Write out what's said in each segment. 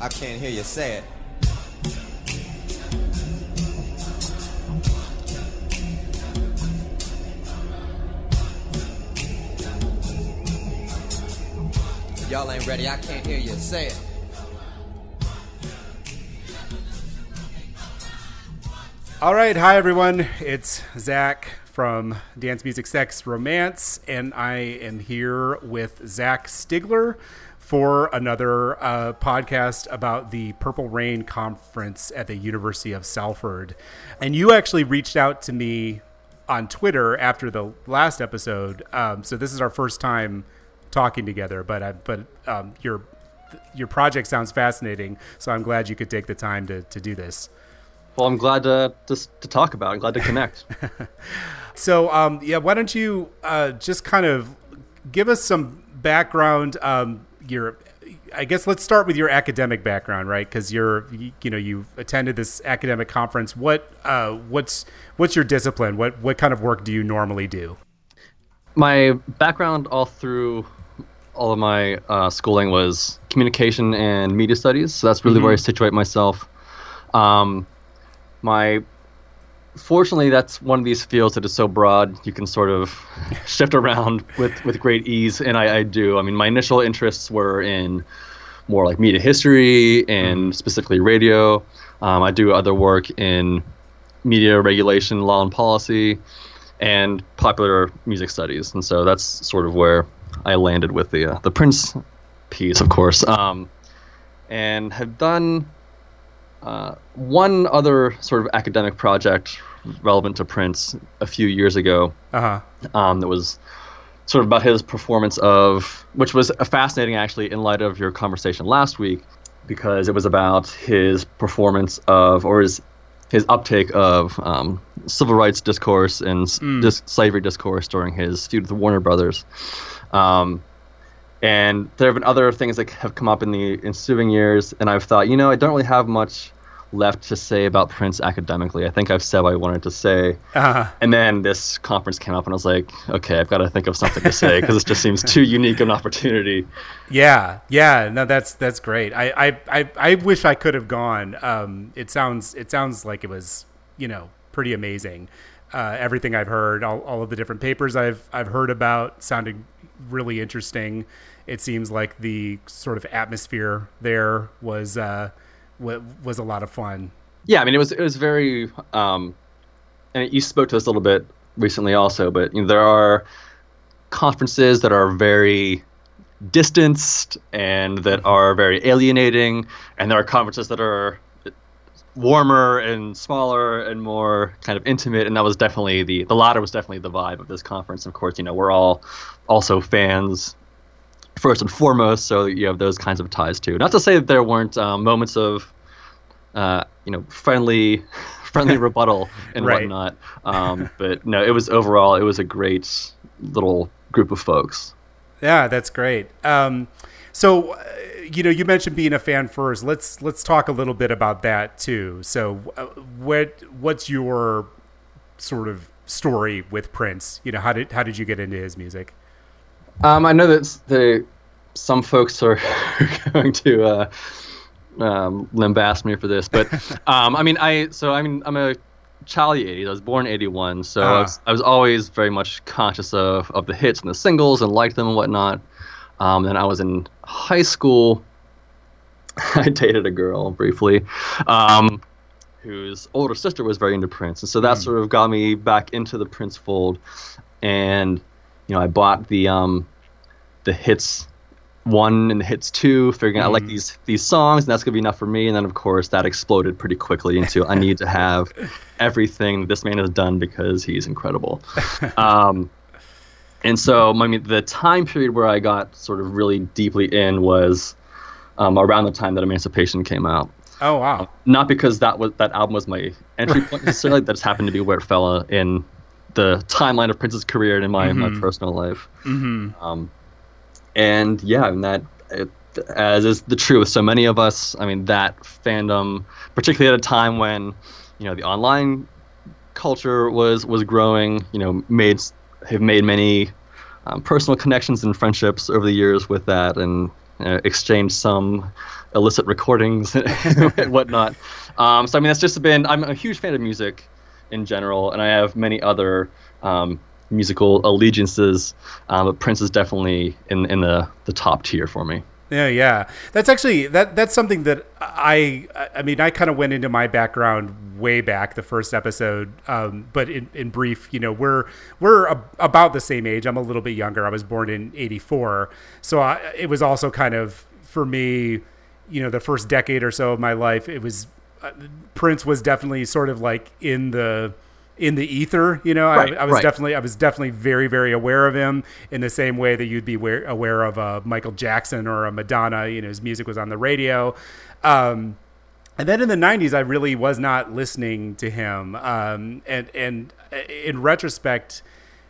I can't hear you say it. Y'all ain't ready, I can't hear you say it. All right, hi everyone. It's Zach from Dance Music Sex Romance, and I am here with Zach Stigler for another podcast about the Purple Rain Conference at the University of Salford. And you actually reached out to me on Twitter after the last episode, so this is our first time talking together. But your project sounds fascinating, so I'm glad you could take the time to do this. Well, I'm glad to talk about it. I'm glad to connect. So, why don't you just kind of give us some background? I guess let's start with your academic background, right? Because you attended this academic conference. What's your discipline? What kind of work do you normally do? My background all through all of my schooling was communication and media studies. So that's really where I situate myself. Fortunately, that's one of these fields that is so broad, you can sort of shift around with great ease, and I do. I mean, my initial interests were in more like media history and specifically radio. I do other work in media regulation, law and policy, and popular music studies, and so that's sort of where I landed with the Prince piece, of course, and have done one other sort of academic project relevant to Prince a few years ago. That was sort of about his performance which was fascinating actually in light of your conversation last week, because it was about his performance or his uptake of civil rights discourse and slavery discourse during his feud with the Warner Brothers. And there have been other things that have come up in the ensuing years, and I've thought, I don't really have much left to say about Prince academically. I think I've said what I wanted to say. And then this conference came up, and I was like, okay, I've got to think of something to say, because it just seems too unique an opportunity. Yeah, no, that's great. I wish I could have gone. It sounds like it was, pretty amazing. Everything I've heard, all of the different papers I've heard about sounded really interesting. It seems like the sort of atmosphere there was a lot of fun. Yeah, I mean, it was very, and you spoke to this a little bit recently also, but there are conferences that are very distanced and that are very alienating, and there are conferences that are warmer and smaller and more kind of intimate, and that was definitely the latter was definitely the vibe of this conference. Of course, we're all also fans first and foremost, so you have those kinds of ties too. Not to say that there weren't moments of friendly rebuttal and right. whatnot, but no, it was a great little group of folks. Yeah, that's great. So you mentioned being a fan first. Let's talk a little bit about that too. So what's your sort of story with Prince? How did you get into his music? I know that some folks are going to lambast me for this, but I'm a child of the 80s. I was born in 81, so I was always very much conscious of the hits and the singles and liked them and whatnot. Then I was in high school. I dated a girl briefly, whose older sister was very into Prince, and so that sort of got me back into the Prince fold. And I bought the hits 1 and the hits 2, figuring I like these songs, and that's gonna be enough for me. And then of course that exploded pretty quickly into I need to have everything this man has done because he's incredible. And so the time period where I got sort of really deeply in was around the time that Emancipation came out. Oh wow! Not because that album was my entry point necessarily. That just happened to be where it fell in the timeline of Prince's career and in my personal life. And yeah, as is the truth with so many of us, that fandom, particularly at a time when the online culture was growing, have made many personal connections and friendships over the years with that, and exchanged some illicit recordings and whatnot. So I mean, that's just been. I'm a huge fan of music in general, and I have many other musical allegiances, but Prince is definitely in the top tier for me. Yeah. That's actually that's something that I mean, I kind of went into my background way back the first episode, but in brief, you know, we're about the same age. I'm a little bit younger. I was born in '84, so it was also kind of for me, you know, the first decade or so of my life. It was Prince was definitely sort of like in the ether, you know. Right, I was definitely very, very aware of him in the same way that you'd be aware of Michael Jackson or a Madonna. You know, his music was on the radio. And then in the 90s, I really was not listening to him. And in retrospect,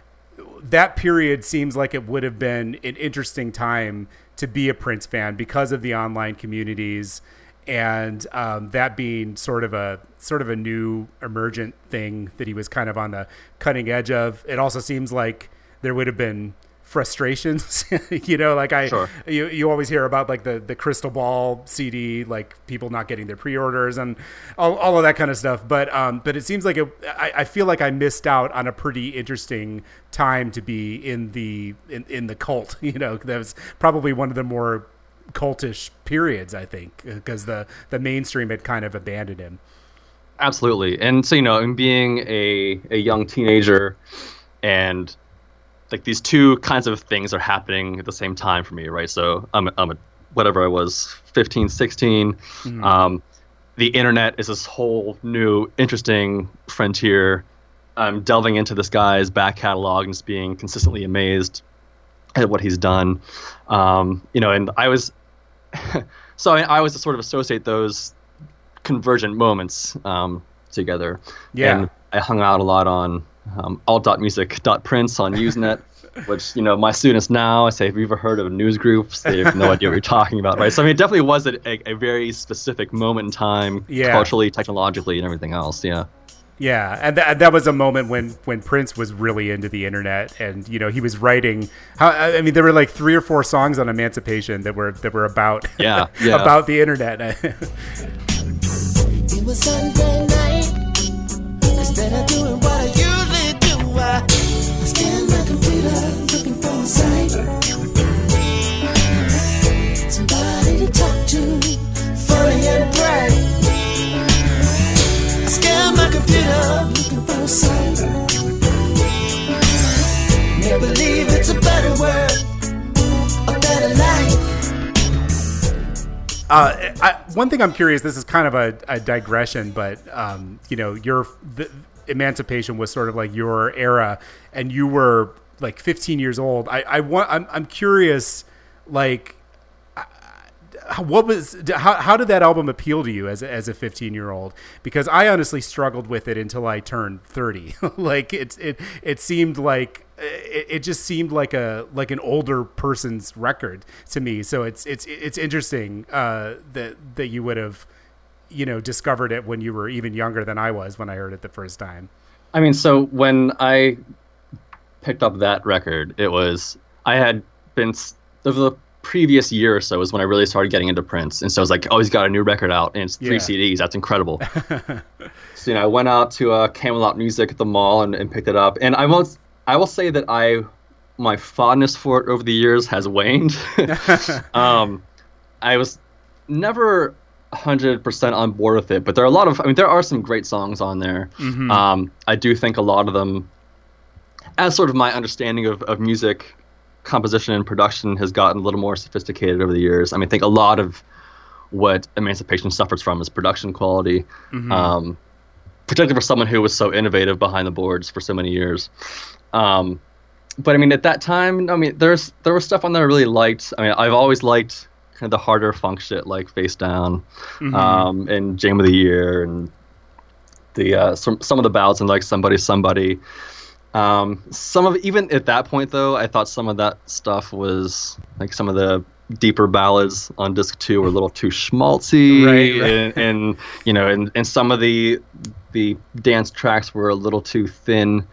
that period seems like it would have been an interesting time to be a Prince fan because of the online communities. And that being sort of a new emergent thing that he was kind of on the cutting edge of. It also seems like there would have been frustrations, you know, like Sure. you always hear about like the Crystal Ball CD, like people not getting their pre-orders and all of that kind of stuff. But it seems like I feel like I missed out on a pretty interesting time to be in the cult. You know, that was probably one of the more cultish periods, I think, because the mainstream had kind of abandoned him. Absolutely. And so, you know, in being a young teenager, and like these two kinds of things are happening at the same time for me, right? So I'm a whatever I was, 15, 16. Mm-hmm. The internet is this whole new interesting frontier. I'm delving into this guy's back catalog and just being consistently amazed at what he's done. You know, and I was so I always sort of associate those convergent moments together. Yeah. And I hung out a lot on alt.music.prince on Usenet, which, you know, my students now, I say, have you ever heard of news groups? They have no idea what you're talking about, right? So I mean, it definitely was a very specific moment in time, culturally, technologically, and everything else. Yeah. Yeah, and that was a moment when Prince was really into the internet, and you know, he was writing. I mean, there were like 3 or 4 songs on Emancipation that were about about the internet. It was Sunday night. Instead of doing what I usually do, I scanned my computer looking for a site, somebody to talk to, funny and bright. Scanned my computer looking for a site. Can't believe it's a better world, a better life. One thing I'm curious. This is kind of a digression, but you know, the Emancipation was sort of like your era, and you were like 15 years old. I'm curious, like, how did that album appeal to you as a 15-year-old? Because I honestly struggled with it until I turned 30. Like it seemed like it just seemed like an older person's record to me. So it's interesting that you would have, you know, discovered it when you were even younger than I was when I heard it the first time. I mean, so when I picked up that record, I had been over the previous year or so was when I really started getting into Prince, and so I was like, oh, he's got a new record out, and it's 3 CDs. That's incredible. So, you know, I went out to Camelot Music at the mall and picked it up, and I will say that my fondness for it over the years has waned. I was never 100% on board with it, but there are some great songs on there. Mm-hmm. I do think a lot of them, as sort of my understanding of music composition and production has gotten a little more sophisticated over the years. I mean, I think a lot of what Emancipation suffers from is production quality, mm-hmm. Particularly for someone who was so innovative behind the boards for so many years. But I mean, at that time, I mean, there was stuff on there I really liked. I mean, I've always liked kind of the harder funk shit like Face Down, mm-hmm. And Jam of the Year, and the some of the ballads and like Somebody. Even at that point though, I thought some of that stuff was like some of the deeper ballads on disc 2 were a little too schmaltzy, right. and you know, and some of the dance tracks were a little too thin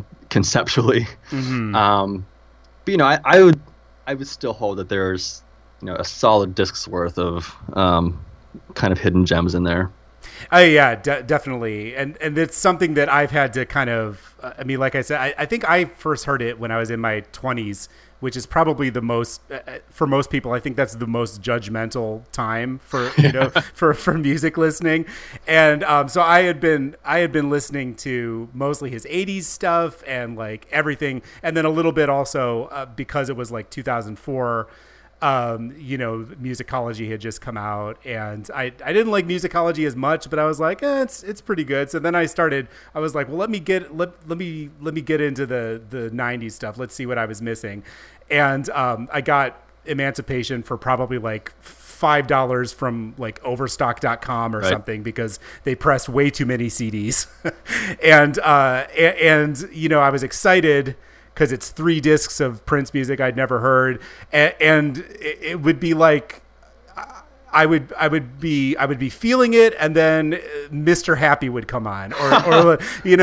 conceptually. Mm-hmm. But you know, I would still hold that there's a solid disc's worth of kind of hidden gems in there. Yeah, definitely. And it's something that I've had to kind of, I mean, like I said, I think I first heard it when I was in my 20s, which is probably the most, for most people, I think that's the most judgmental time for, for music listening. And so I had been listening to mostly his 80s stuff and like everything. And then a little bit also because it was like 2004, Musicology had just come out, and I didn't like Musicology as much, but I was like, it's pretty good. So then I was like, well, let me get into the 90s stuff. Let's see what I was missing. And I got Emancipation for probably like $5 from like overstock.com or something, because they pressed way too many CDs. and I was excited because it's 3 discs of Prince music I'd never heard, and it would be like I would be feeling it, and then Mr. Happy would come on, or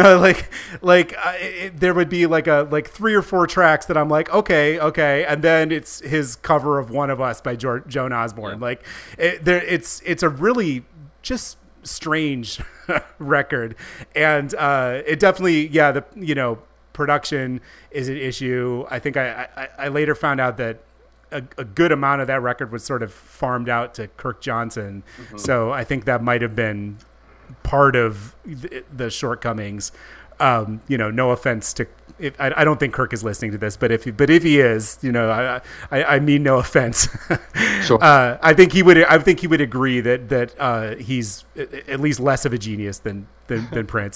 there would be like 3 or 4 tracks that I'm like, okay, and then it's his cover of One of Us by Joan Osborne. Yeah. Like it's a really just strange record, and it definitely production is an issue. I think I later found out that a good amount of that record was sort of farmed out to Kirk Johnson. Mm-hmm. So I think that might have been part of the shortcomings. No offense to, I don't think Kirk is listening to this, but if he is, I mean no offense. Sure. I think he would agree that he's at least less of a genius than Prince.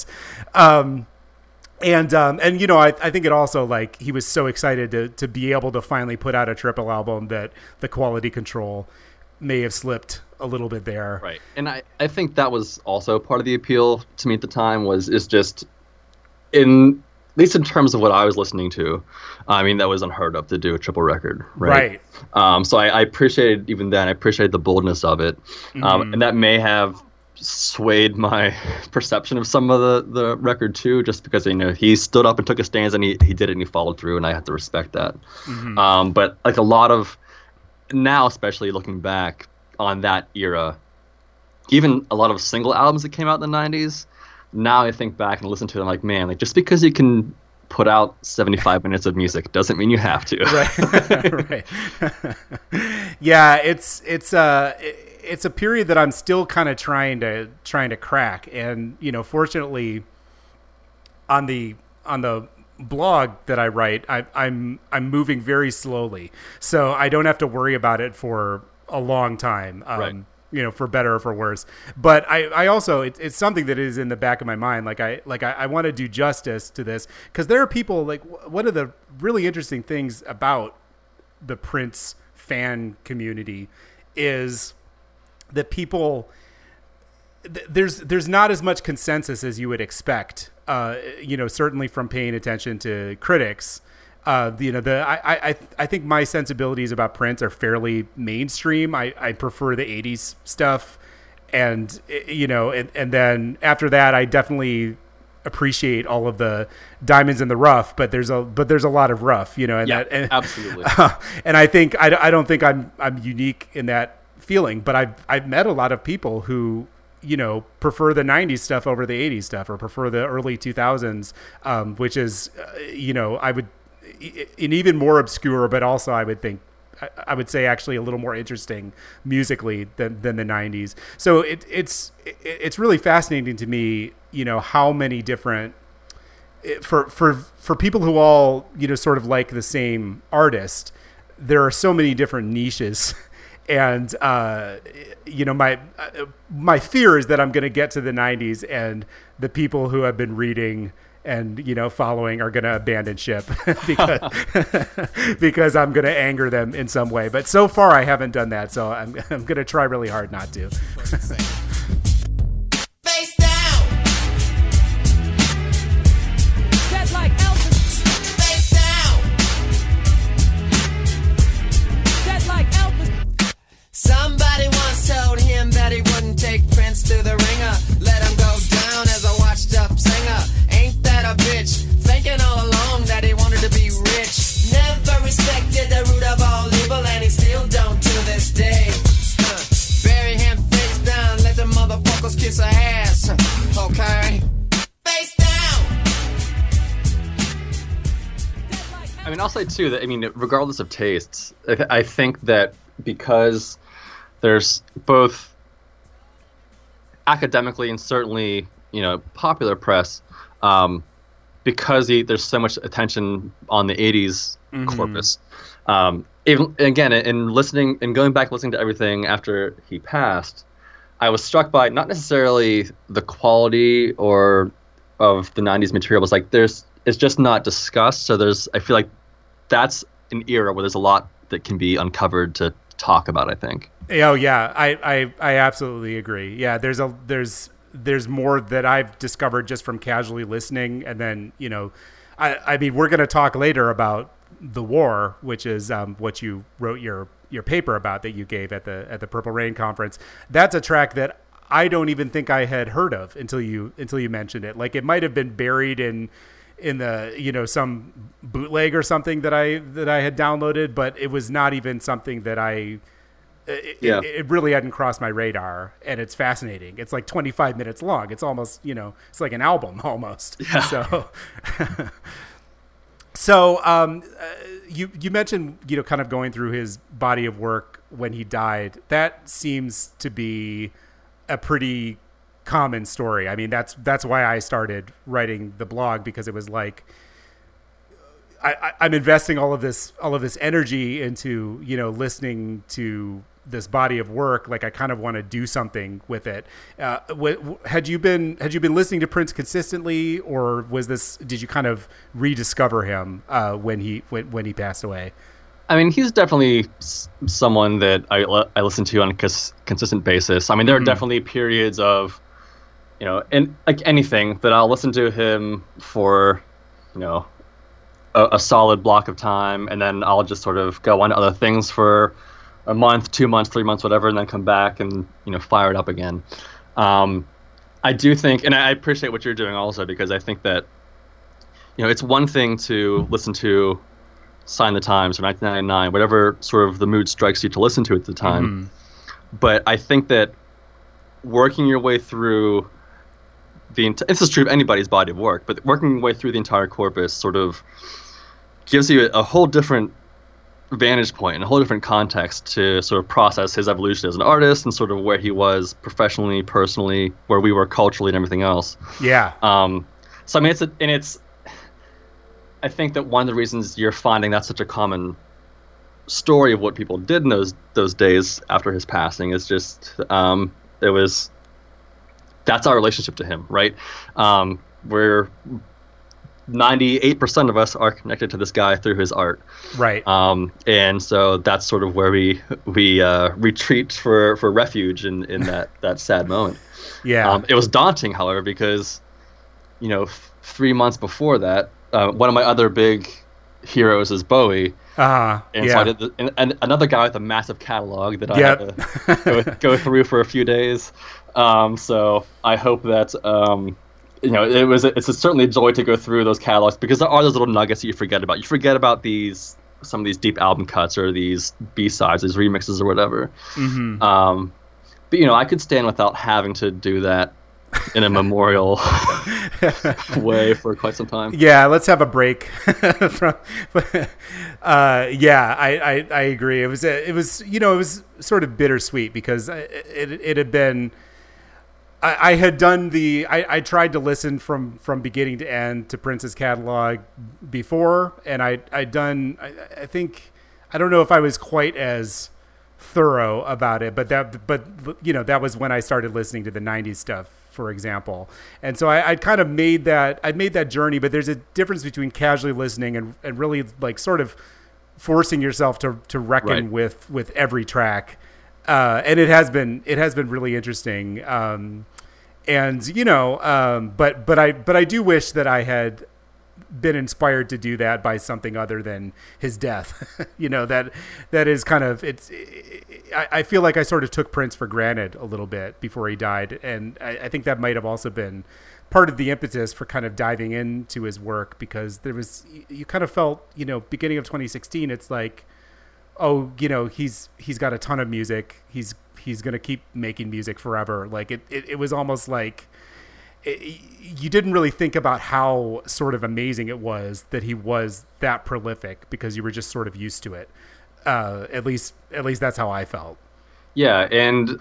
I think it also, like, he was so excited to be able to finally put out a triple album that the quality control may have slipped a little bit there. Right. And I think that was also part of the appeal to me at the time is just at least in terms of what I was listening to, I mean, that was unheard of to do a triple record. Right. So I appreciated even then, I appreciated the boldness of it. Mm-hmm. And that may have swayed my perception of some of the record too, just because he stood up and took a stance, and he did it and he followed through, and I have to respect that. Mm-hmm. But like a lot of now, especially looking back on that era, even a lot of single albums that came out in the 90s, now I think back and listen to them like, man, like just because you can put out 75 minutes of music doesn't mean you have to. Right. Yeah, it's a period that I'm still kind of trying to crack, and fortunately, on the blog that I write, I'm moving very slowly, so I don't have to worry about it for a long time. For better or for worse. But I also, it's something that is in the back of my mind. I want to do justice to this, because there are people, like, one of the really interesting things about the Prince fan community is that people, there's not as much consensus as you would expect, certainly from paying attention to critics. I think my sensibilities about Prince are fairly mainstream. I prefer the 80s stuff, and and then after that, I definitely appreciate all of the diamonds in the rough, but there's a lot of rough, absolutely. And I think I don't think I'm unique in that feeling, but I've met a lot of people who prefer the 90s stuff over the 80s stuff, or prefer the early 2000s, which is I would, and even more obscure, but also I would say actually a little more interesting musically than the 90s. So it's really fascinating to me, how many different, for people who all sort of like the same artist, there are so many different niches. And my fear is that I'm going to get to the 90s, and the people who have been reading and following are going to abandon ship because I'm going to anger them in some way. But so far I haven't done that, so I'm going to try really hard not to. Face down. Just like Elvis. Face down. Just like Elvis. Somebody once told him that he wouldn't take Prince through the ringer. Let him go down as a washed up singer. Ain't that a bitch? Thinking all along that he wanted to be rich. Never respected the root of all evil, and he still don't to this mean, I'll say too that, I mean, regardless of tastes, I think that because there's both academically and certainly, popular press, because there's so much attention on the 80s corpus. Even again, in listening and going back listening to everything after he passed, I was struck by not necessarily the quality or of the 90s material, but it's just not discussed. So I feel like that's an era where there's a lot that can be uncovered to talk about, I think. Oh yeah, I absolutely agree. Yeah, there's more that I've discovered just from casually listening, and then I mean, we're going to talk later about the war, which is what you wrote your paper about that you gave at the Purple Rain conference. That's a track that I don't even think I had heard of until you mentioned it. Like, it might have been buried in the some bootleg or something that I had downloaded, but it was not even something that it really hadn't crossed my radar. And it's fascinating. It's like 25 minutes long. It's almost, it's like an album almost. Yeah. So you mentioned, kind of going through his body of work when he died. That seems to be a pretty common story. I mean, that's why I started writing the blog, because it was like, I'm investing all of this energy into, listening to this body of work. Like, I kind of want to do something with it. Had you been listening to Prince consistently, or did you kind of rediscover him when he passed away? I mean, he's definitely someone that I listen to on a consistent basis. I mean, there are definitely periods of, and like anything, that I'll listen to him for, a solid block of time, and then I'll just sort of go on to other things for a month, 2 months, 3 months, whatever, and then come back and, fire it up again. I do think, and I appreciate what you're doing also, because I think that, it's one thing to listen to Sign the Times or 1999, whatever sort of the mood strikes you to listen to at the time. But I think that working your way through this is true of anybody's body of work, but working your way through the entire corpus sort of gives you a whole different vantage point and a whole different context to sort of process his evolution as an artist and sort of where he was professionally, personally, where we were culturally and everything else. Yeah. So I mean, I think that one of the reasons you're finding that's such a common story of what people did in those days after his passing is just that's our relationship to him, right? We're 98% of us are connected to this guy through his art, right? And so that's sort of where we retreat for refuge in that sad moment. Yeah. It was daunting, however, because 3 months before that, one of my other big heroes is Bowie. And so I did and another guy with a massive catalog that I had to go through for a few days. So I hope that it's certainly a joy to go through those catalogs, because there are those little nuggets that you forget about. You forget about some of these deep album cuts or these B-sides, these remixes or whatever. But I could stand without having to do that in a memorial way for quite some time. Yeah, let's have a break from. I agree. It was sort of bittersweet, because it had been. I had done I tried to listen from beginning to end to Prince's catalog before, and I think, I don't know if I was quite as thorough about it, but that was when I started listening to the 90s stuff, for example. And so I kind of made that journey, but there's a difference between casually listening and really like sort of forcing yourself to reckon with every track. And it has been really interesting. But I do wish that I had been inspired to do that by something other than his death. That is kind of, I feel like I sort of took Prince for granted a little bit before he died. And I think that might have also been part of the impetus for kind of diving into his work, because you kind of felt, beginning of 2016, it's like, oh, he's got a ton of music. He's going to keep making music forever. Like it was almost like you didn't really think about how sort of amazing it was that he was that prolific because you were just sort of used to it. At least that's how I felt. Yeah, and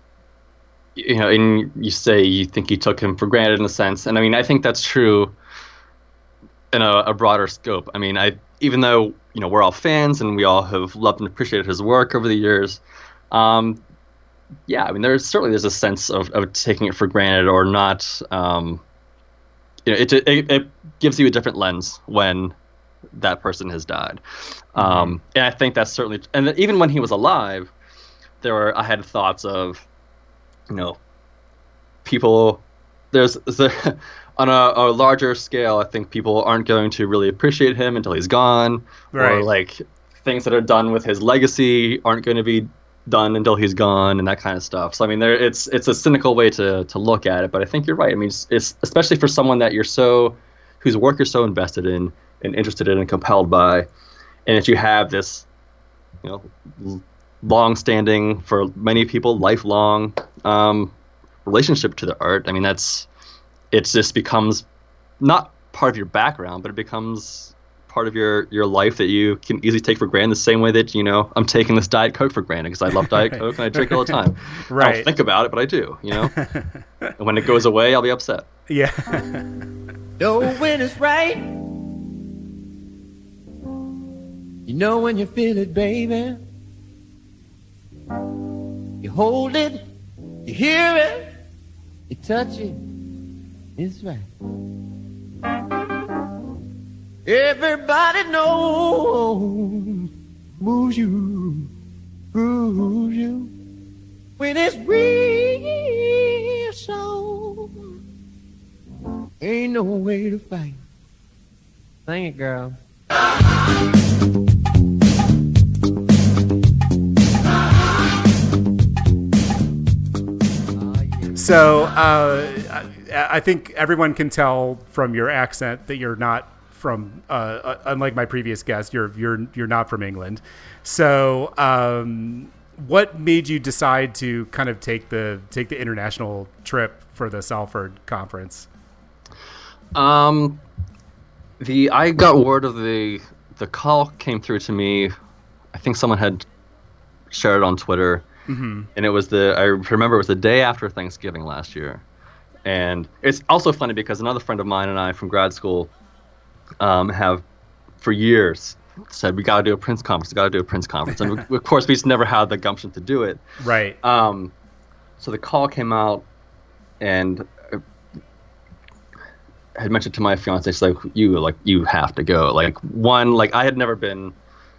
and you say you think you took him for granted in a sense, and I mean I think that's true in a broader scope. I mean, even though we're all fans and we all have loved and appreciated his work over the years, yeah, I mean there's a sense of taking it for granted or not. It gives you a different lens when that person has died, and I think that's certainly. And even when he was alive, I had thoughts of, people. On a larger scale, I think people aren't going to really appreciate him until he's gone, right. Or like things that are done with his legacy aren't going to be done until he's gone, and that kind of stuff. So I mean, it's a cynical way to look at it, but I think you're right. I mean, it's especially for someone that whose work you're so invested in and interested in and compelled by, and if you have this, long-standing, for many people, lifelong relationship to the art. I mean, it just becomes not part of your background, but it becomes part of your life that you can easily take for granted, the same way that I'm taking this Diet Coke for granted because I love Diet Coke and I drink it all the time. Right. I don't think about it, but I do. And when it goes away, I'll be upset. Yeah. Know when it's right. You know when you feel it, baby. You hold it, you hear it, you touch it. It's right. Everybody knows, moves you, grooves you, when it's real so. Ain't no way to fight. Sing it, girl. So I think everyone can tell from your accent that you're not from, unlike my previous guest, you're not from England. So what made you decide to kind of take the international trip for the Salford conference? I got word of the call came through to me. I think someone had shared it on Twitter. Mm-hmm. And I remember it was the day after Thanksgiving last year. And it's also funny because another friend of mine and I from grad school have for years said, we got to do a Prince conference, And of course, we just never had the gumption to do it. Right. So the call came out, and I had mentioned to my fiance, she's like, you have to go. I had never been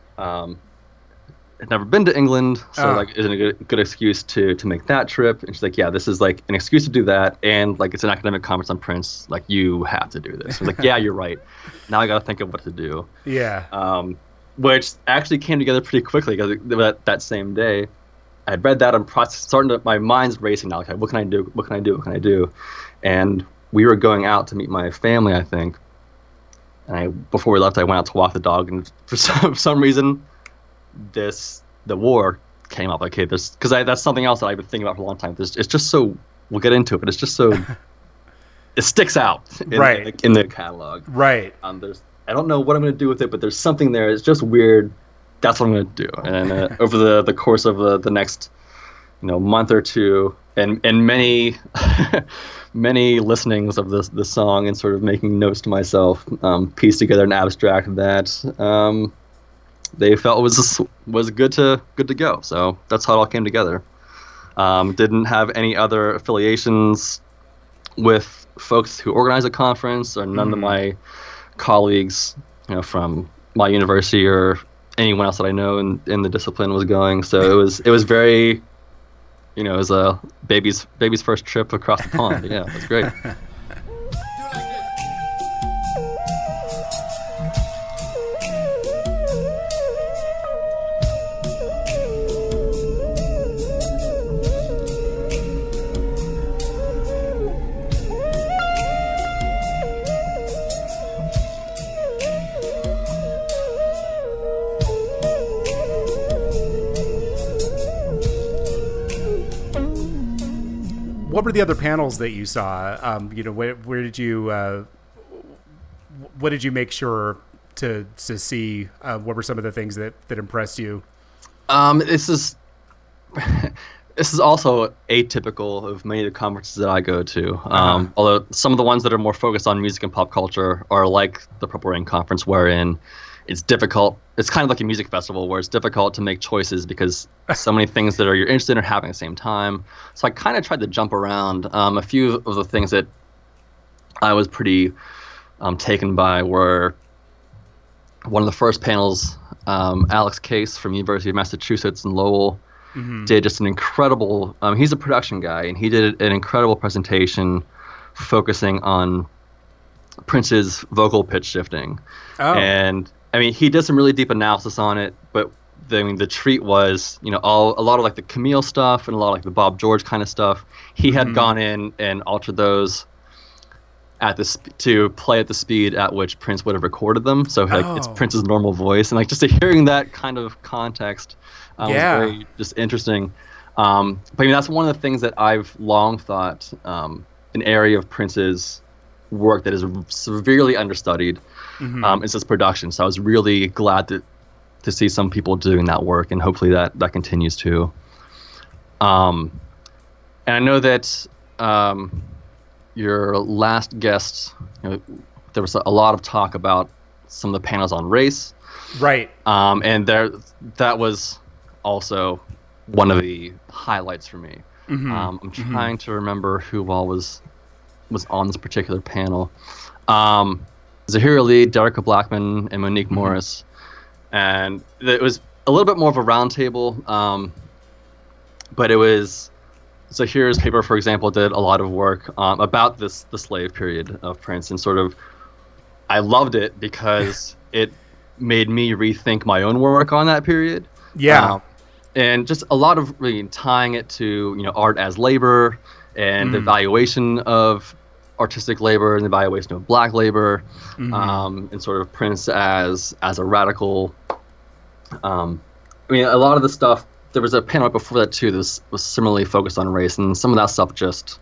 to England, so isn't a good excuse to make that trip. And she's like, yeah, this is like an excuse to do that, and like it's an academic conference on Prince. Like, you have to do this. I was like, yeah, you're right. Now I got to think of what to do. Yeah. Which actually came together pretty quickly because that same day, I had read that and my mind's racing now. Like, what can I do? What can I do? What can I do? And we were going out to meet my family, I think. And before we left, I went out to walk the dog, and for some reason, the war came up. Okay, because that's something else that I've been thinking about for a long time. It's just so, we'll get into it, but it's just so it sticks out in the catalog. Right. I don't know what I'm going to do with it, but there's something there. It's just weird. That's what I'm going to do. And over the course of the next month or two, and many many listenings of the song, and sort of making notes to myself, pieced together an abstract that they felt was good to go. So that's how it all came together. Didn't have any other affiliations with folks who organized the conference, or none of my colleagues, from my university or anyone else that I know in the discipline was going. So it was very, it was a baby's first trip across the pond. Yeah, it was great. what were the other panels that you saw? Where did you what did you make sure to see? What were some of the things that impressed you? This is this is also atypical of many of the conferences that I go to. Although some of the ones that are more focused on music and pop culture are like the Purple Rain conference, wherein it's difficult. It's kind of like a music festival where it's difficult to make choices because so many things that you're interested in are happening at the same time. So I kind of tried to jump around. A few of the things that I was pretty taken by were one of the first panels. Alex Case from University of Massachusetts in Lowell did just an incredible. He's a production guy, and he did an incredible presentation focusing on Prince's vocal pitch shifting. Oh. And I mean, he did some really deep analysis on it, but the treat was, a lot of like the Camille stuff and a lot of like the Bob George kind of stuff. He had gone in and altered those to play at the speed at which Prince would have recorded them. So it's Prince's normal voice, and like just hearing that kind of context was very just interesting. But I mean, that's one of the things that I've long thought an area of Prince's work that is severely understudied is his production. So I was really glad to see some people doing that work, and hopefully that continues too. And I know that your last guest, there was a lot of talk about some of the panels on race, right? And that was also one of the highlights for me. I'm trying to remember who all was on this particular panel. Zahira Lee, Derica Blackman, and Monique Morris. And it was a little bit more of a roundtable, but it was Zahira's paper, for example, did a lot of work about the slave period of Prince, and sort of I loved it because it made me rethink my own work on that period. Yeah. And just a lot of really tying it to art as labor and the evaluation of artistic labor and the evaluation of black labor, and sort of Prince as a radical. I mean, a lot of the stuff. There was a panel right before that too. That was similarly focused on race, and some of that stuff just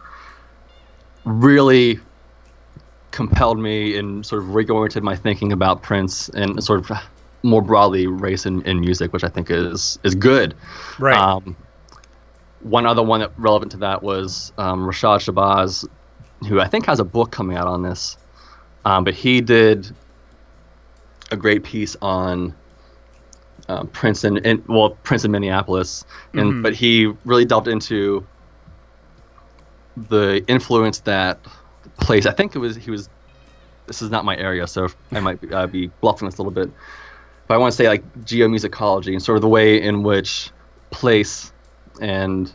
really compelled me and sort of reoriented my thinking about Prince and sort of more broadly race in music, which I think is good. Right. One other one that relevant to that was Rashad Shabazz, who I think has a book coming out on this, but he did a great piece on Prince in Minneapolis, but he really delved into the influence that place. I think he was. This is not my area, so I might be bluffing this a little bit, but I want to say like geomusicology and sort of the way in which place and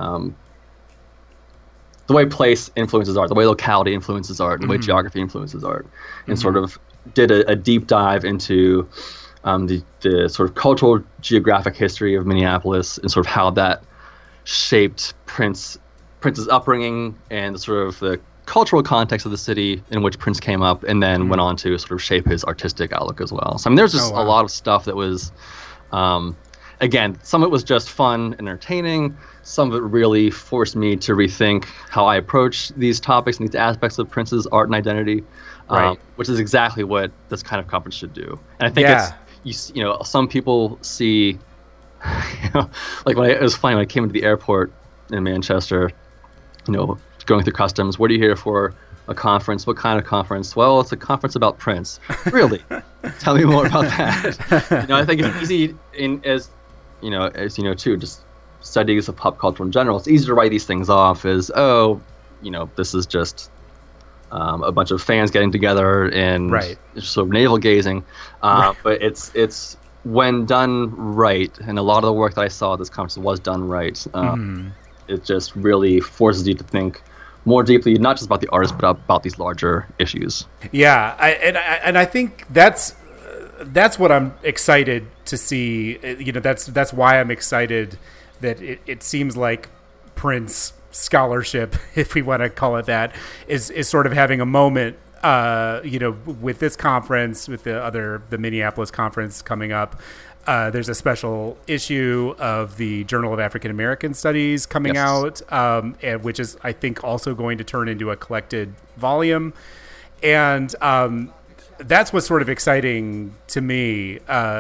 the way place influences art, the way locality influences art, the way geography influences art, and sort of did a deep dive into the sort of cultural geographic history of Minneapolis and sort of how that shaped Prince's upbringing and sort of the cultural context of the city in which Prince came up, and then went on to sort of shape his artistic outlook as well. So I mean, there's just a lot of stuff that was, again, some of it was just fun and entertaining. Some of it really forced me to rethink how I approach these topics and these aspects of Prince's art and identity, which is exactly what this kind of conference should do. And I think it's, some people see, like it was funny when I came into the airport in Manchester, going through customs. What are you here for? A conference? What kind of conference? Well, it's a conference about Prince. Really? Tell me more about that. I think it's easy as too, just studies of pop culture in general. It's easy to write these things off as, this is just a bunch of fans getting together and sort of navel gazing. But it's when done right, and a lot of the work that I saw at this conference was done right. It just really forces you to think more deeply, not just about the artist, but about these larger issues. Yeah, I think that's what I'm excited to see. That's why I'm excited that it seems like Prince scholarship, if we want to call it that, is sort of having a moment. With this conference, with the Minneapolis conference coming up, There's a special issue of the Journal of African American Studies coming out, and which is, I think, also going to turn into a collected volume. And that's what's sort of exciting to me.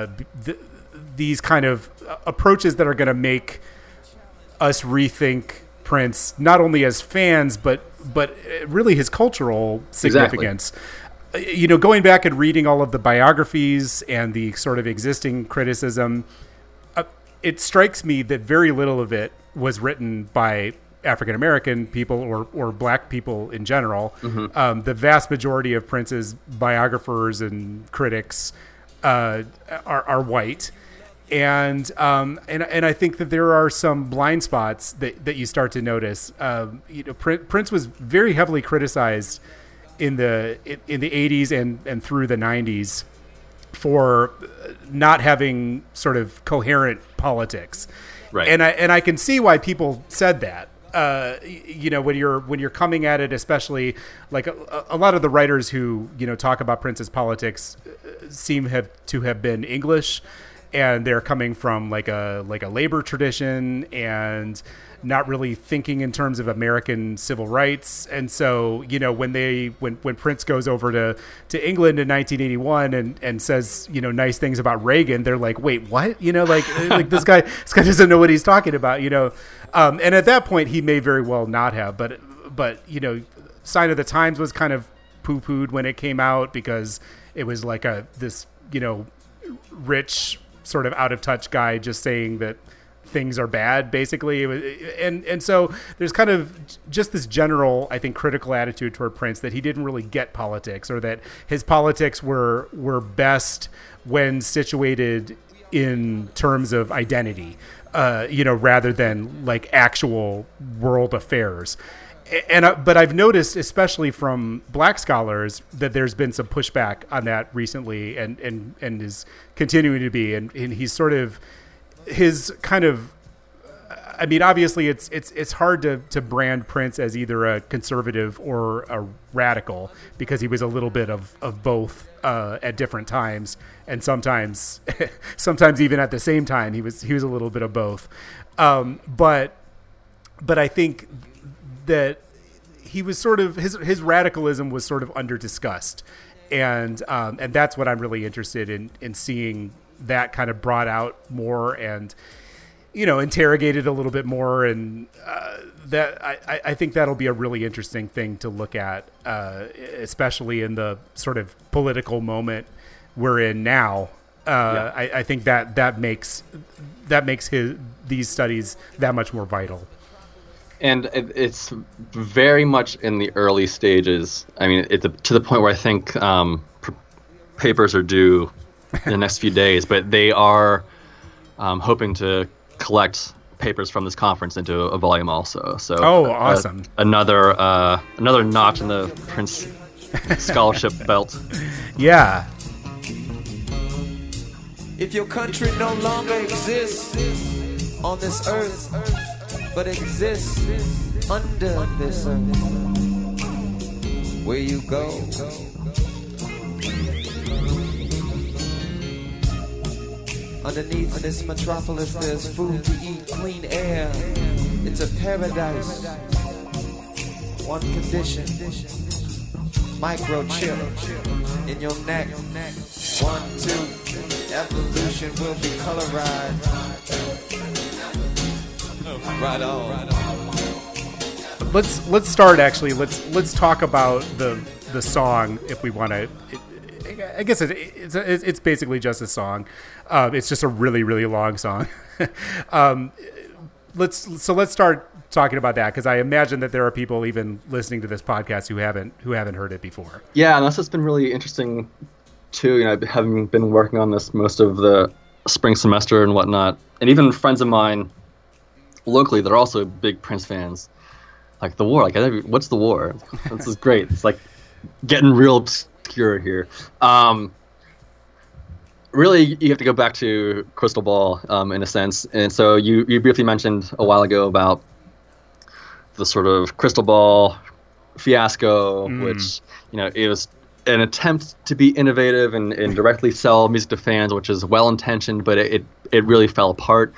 These kind of approaches that are going to make us rethink Prince, not only as fans, but really his cultural significance. Exactly. Going back and reading all of the biographies and the sort of existing criticism, it strikes me that very little of it was written by African American people or black people in general. Mm-hmm. The vast majority of Prince's biographers and critics are white. And I think that there are some blind spots that you start to notice. Prince was very heavily criticized in the 80s and through the 90s for not having sort of coherent politics. Right. And I can see why people said that. When you're coming at it, especially like a lot of the writers who talk about Prince's politics seem to have been English. And they're coming from like a labor tradition and not really thinking in terms of American civil rights. And so, when Prince goes over to England in 1981 and says, nice things about Reagan, they're like, wait, what? Like this guy doesn't know what he's talking about, and at that point he may very well not have, but Sign of the Times was kind of poo-pooed when it came out because it was like this rich, sort of out of touch guy just saying that things are bad, basically. And so there's kind of just this general, I think, critical attitude toward Prince that he didn't really get politics, or that his politics were best when situated in terms of identity, rather than like actual world affairs. But I've noticed, especially from black scholars, that there's been some pushback on that recently, and is continuing to be. And he's sort of his kind of. I mean, obviously, it's hard to brand Prince as either a conservative or a radical, because he was a little bit of both at different times, and sometimes even at the same time he was a little bit of both. But I think that he was sort of his radicalism was sort of under discussed, and that's what I'm really interested in seeing that kind of brought out more and interrogated a little bit more, and that I think that'll be a really interesting thing to look at, especially in the sort of political moment we're in now. I think that makes these studies that much more vital. And it's very much in the early stages. I mean, it's to the point where I think papers are due in the next few days, but they are hoping to collect papers from this conference into a volume also. So, awesome! Another notch in the Prince scholarship belt. Yeah. If your country no longer exists on this earth, but exists under this earth, where you go? Underneath this metropolis, there's food to eat, clean air. It's a paradise. One condition: microchip in your neck. 1, 2, evolution will be colorized. Right on. Let's start. Actually, let's talk about the song if we want to. I guess it's basically just a song. It's just a really, really long song. Let's start talking about that, because I imagine that there are people even listening to this podcast who haven't heard it before. Yeah, and that's been really interesting too. Having been working on this most of the spring semester and whatnot, and even friends of mine locally that are also big Prince fans, like the war. Like, what's the war? This is great. It's like getting real obscure here. Really, you have to go back to Crystal Ball in a sense. And so you briefly mentioned a while ago about the sort of Crystal Ball fiasco, which it was an attempt to be innovative and directly sell music to fans, which is well-intentioned, but it really fell apart.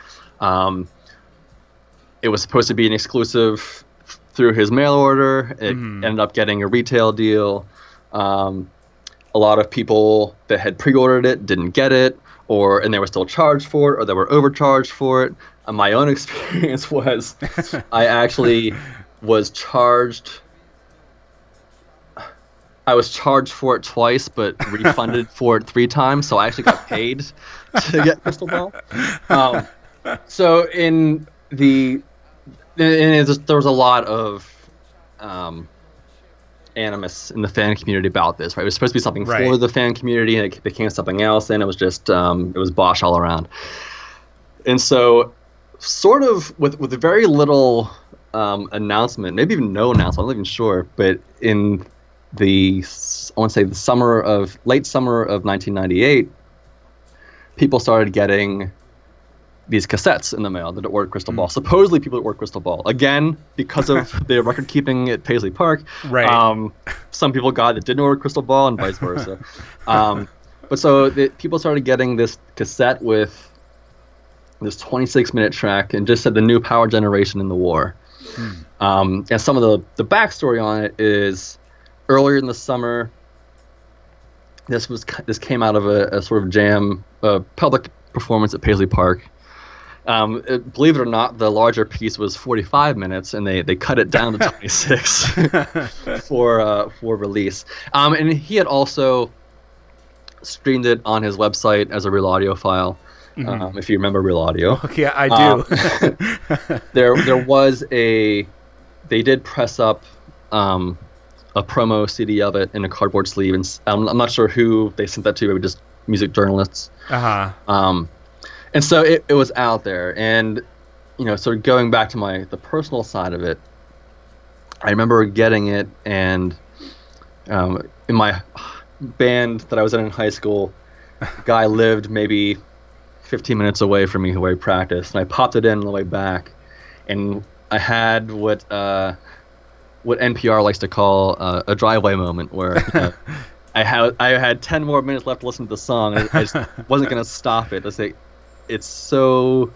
It was supposed to be an exclusive through his mail order. It ended up getting a retail deal. A lot of people that had pre-ordered it didn't get it, and they were still charged for it, or they were overcharged for it. My own experience was I actually was charged. I was charged for it twice, but refunded for it 3 times, so I actually got paid to get Crystal Ball. So there was a lot of animus in the fan community about this. Right, it was supposed to be something for the fan community, and it became something else, and it was just it was bosh all around. And so, sort of with very little announcement, maybe even no announcement, I'm not even sure, but in I want to say the late summer of 1998, people started getting these cassettes in the mail that ordered Crystal Ball. Supposedly people that ordered Crystal Ball. Again, because of the record keeping at Paisley Park. Right. Some people got that didn't order Crystal Ball and vice versa. But so people started getting this cassette with this 26-minute track and just said the new power generation in the war. And some of the backstory on it is earlier in the summer, this came out of a sort of jam, public performance at Paisley Park. Believe it or not, the larger piece was 45 minutes, and they cut it down to 26 for release. And he had also streamed it on his website as a Real Audio file, if you remember Real Audio. Yeah, I do. There was they did press up a promo CD of it in a cardboard sleeve, and I'm not sure who they sent that to, maybe just music journalists. And so it was out there, and sort of going back to the personal side of it, I remember getting it, and in my band that I was in high school, a guy lived maybe 15 minutes away from me where I practiced, and I popped it in on the way back, and I had what NPR likes to call a driveway moment, where I had 10 more minutes left to listen to the song, and I just wasn't going to stop it. It's so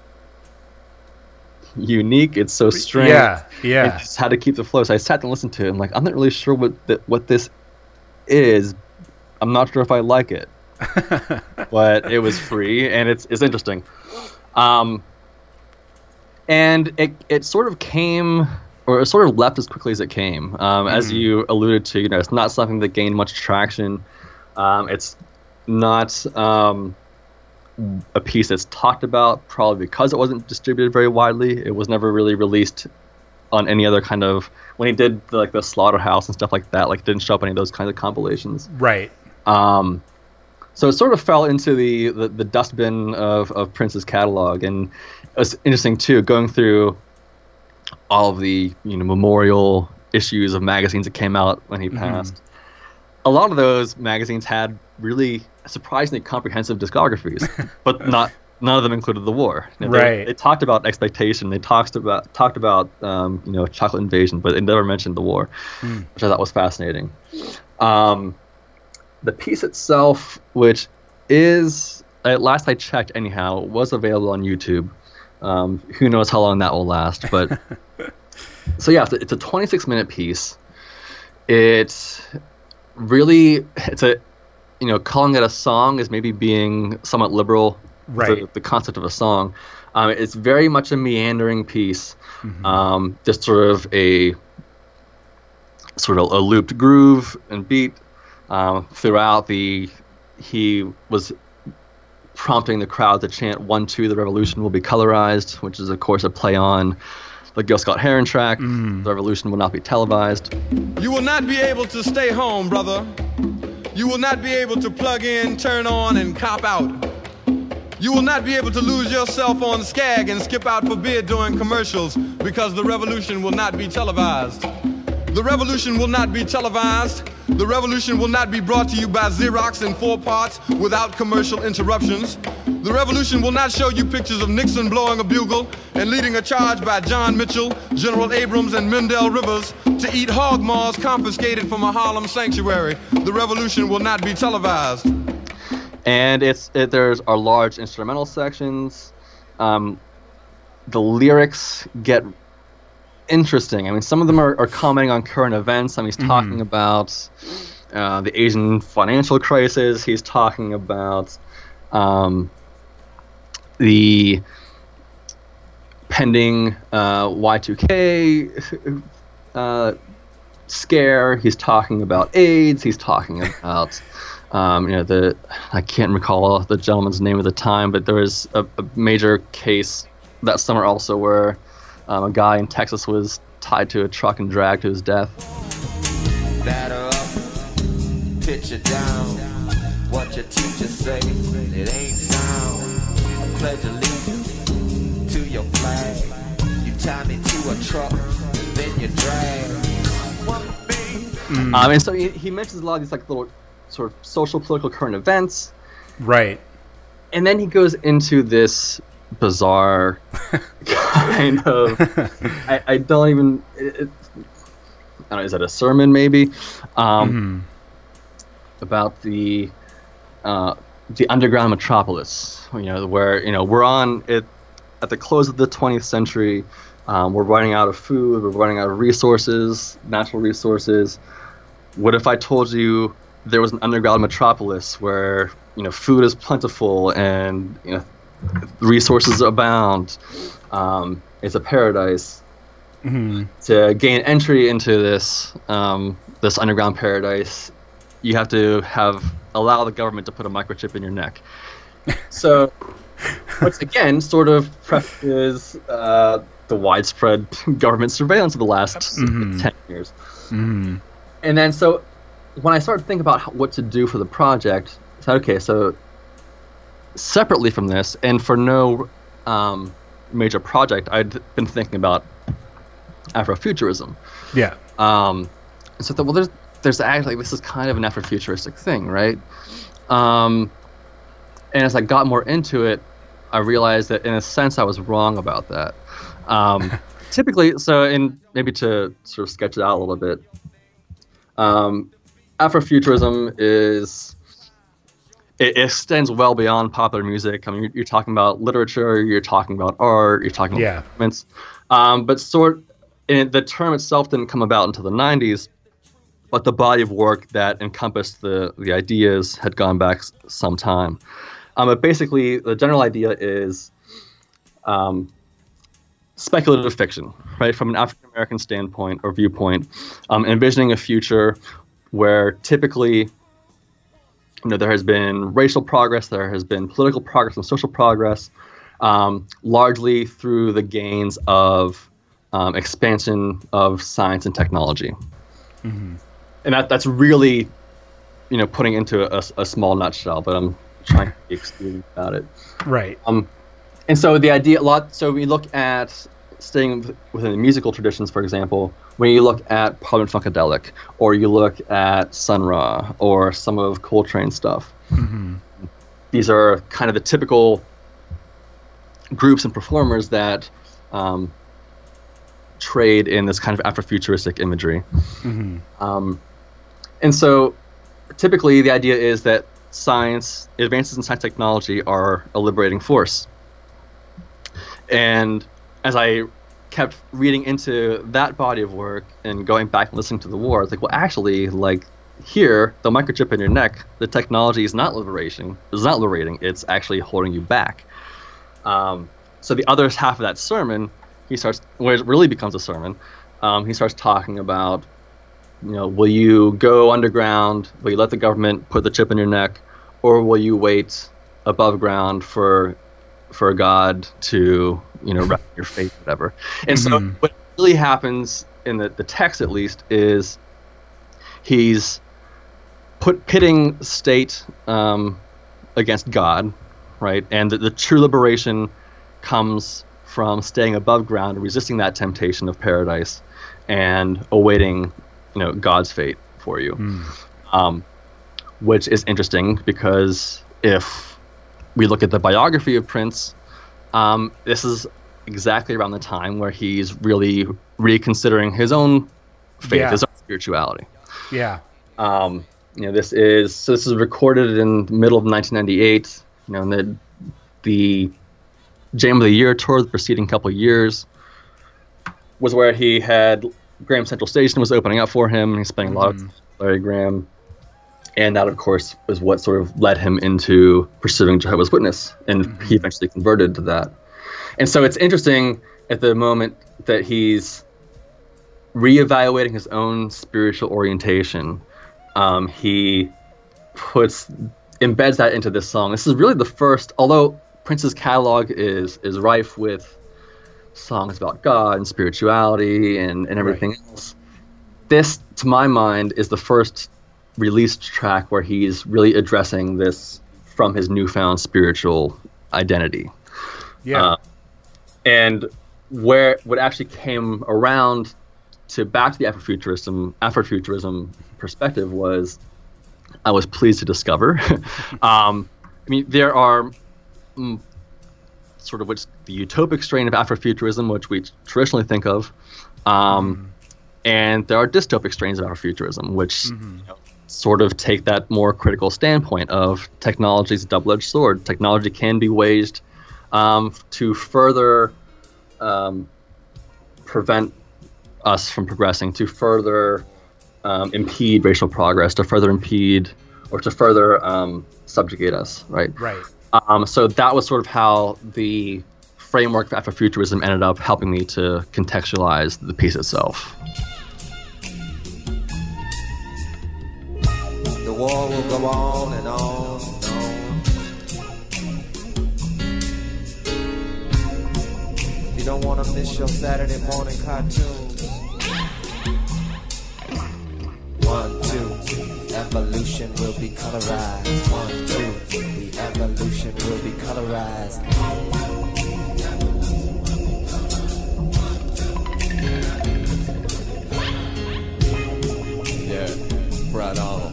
unique. It's so strange. Yeah. I just had to keep the flow. So I sat and listened to it. I'm like, I'm not really sure what this is. I'm not sure if I like it. But it was free, and it's interesting. And it sort of came, or it sort of left as quickly as it came. As you alluded to, it's not something that gained much traction. It's not a piece that's talked about, probably because it wasn't distributed very widely. It was never really released on any other kind of, when he did the Slaughterhouse and stuff like that, it didn't show up any of those kinds of compilations. Right. So it sort of fell into the dustbin of Prince's catalog, and it's interesting too, going through all of the memorial issues of magazines that came out when he passed. A lot of those magazines had really surprisingly comprehensive discographies, but none of them included the war. They talked about Expectation. They talked about Chocolate Invasion, but they never mentioned the war, which I thought was fascinating. The piece itself, which is, at last I checked anyhow, was available on YouTube. Who knows how long that will last, but so yeah, it's a 26-minute piece. It's calling it a song is maybe being somewhat liberal. Right. The concept of a song. It's very much a meandering piece. Just sort of a looped groove and beat. Throughout he was prompting the crowd to chant 1-2, the revolution will be colorized, which is of course a play on the Gil Scott-Heron track, the revolution will not be televised. You will not be able to stay home, brother. You will not be able to plug in, turn on, and cop out. You will not be able to lose yourself on Skag and skip out for beer during commercials because the revolution will not be televised. The revolution will not be televised. The revolution will not be brought to you by Xerox in 4 parts without commercial interruptions. The revolution will not show you pictures of Nixon blowing a bugle and leading a charge by John Mitchell, General Abrams, and Mendel Rivers to eat hog maws confiscated from a Harlem sanctuary. The revolution will not be televised. And there's our large instrumental sections. The lyrics get interesting. I mean, some of them are commenting on current events. I mean, he's talking about the Asian financial crisis. He's talking about the pending Y2K scare. He's talking about AIDS. He's talking about I can't recall the gentleman's name at the time, but there was a major case that summer also where a guy in Texas was tied to a truck and dragged to his death. Batter up, pitch it down. What your teacher say, it ain't sound. Pledge allegiance to your flag. You tie me to a truck, then you drag. And so he mentions a lot of these like little sort of social, political, current events. Right. And then he goes into this bizarre kind of I don't even I don't know, is that a sermon maybe about the underground metropolis, where we're on it at the close of the 20th century. We're running out of food, we're running out of resources, natural resources. What if I told you there was an underground metropolis where food is plentiful and resources abound? It's a paradise. To gain entry into this this underground paradise, you have to allow the government to put a microchip in your neck. So, which again sort of prefaces the widespread government surveillance of the last 10 years. And then so when I started thinking about what to do for the project, I said, okay, so separately from this, and for no major project, I'd been thinking about Afrofuturism. Yeah. So I thought, well, there's actually, this is kind of an Afrofuturistic thing, right? And as I got more into it, I realized that in a sense I was wrong about that. Typically, maybe to sort of sketch it out a little bit, Afrofuturism it extends well beyond popular music. I mean, you're talking about literature, you're talking about art, you're talking about movements. But the term itself didn't come about until the 90s, but the body of work that encompassed the ideas had gone back some time. But basically, the general idea is speculative fiction, right? From an African-American standpoint or viewpoint, envisioning a future where typically there has been racial progress, there has been political progress and social progress, largely through the gains of expansion of science and technology. And that's really, putting into a small nutshell, but I'm trying to be exclusive about it. Right. And so the idea, so we look at staying within the musical traditions, for example, when you look at Parliament Funkadelic, or you look at Sun Ra, or some of Coltrane stuff, these are kind of the typical groups and performers that trade in this kind of Afrofuturistic imagery. And so typically the idea is that advances in science technology are a liberating force. And as I kept reading into that body of work and going back and listening to the war, it's like, well, actually, like here, the microchip in your neck, the technology is not liberating, it's actually holding you back. So the other half of that sermon, where it really becomes a sermon, he starts talking about, will you go underground, will you let the government put the chip in your neck, or will you wait above ground for God to, wrap your fate, whatever. And so what really happens in the text, at least, is he's pitting state against God, right? And the true liberation comes from staying above ground and resisting that temptation of paradise, and awaiting, God's fate for you. Which is interesting because if we look at the biography of Prince, this is exactly around the time where he's really reconsidering his own faith, his own spirituality. Yeah. This is recorded in the middle of 1998. And the Jam of the Year tour, the preceding couple of years, was where he had Graham Central Station was opening up for him, and he's spending a lot of time with Larry Graham. And that, of course, was what sort of led him into pursuing Jehovah's Witness, and he eventually converted to that. And so it's interesting at the moment that he's reevaluating his own spiritual orientation. He embeds that into this song. This is really the first, although Prince's catalog is rife with songs about God and spirituality and everything else. This, to my mind, is the first released track where he's really addressing this from his newfound spiritual identity. Yeah. And where what actually came around back to the Afrofuturism perspective was, I was pleased to discover. There are sort of the utopic strain of Afrofuturism, which we traditionally think of, and there are dystopic strains of Afrofuturism, which sort of take that more critical standpoint of technology's double-edged sword. Technology can be waged to further prevent us from progressing, to further impede racial progress, to further impede or to further subjugate us, right? Right. So that was sort of how the framework of Afrofuturism ended up helping me to contextualize the piece itself. The war will go on and on and on. You don't want to miss your Saturday morning cartoons. 1, 2, evolution will be colorized. 1, 2, the evolution will be colorized. Yeah, right on.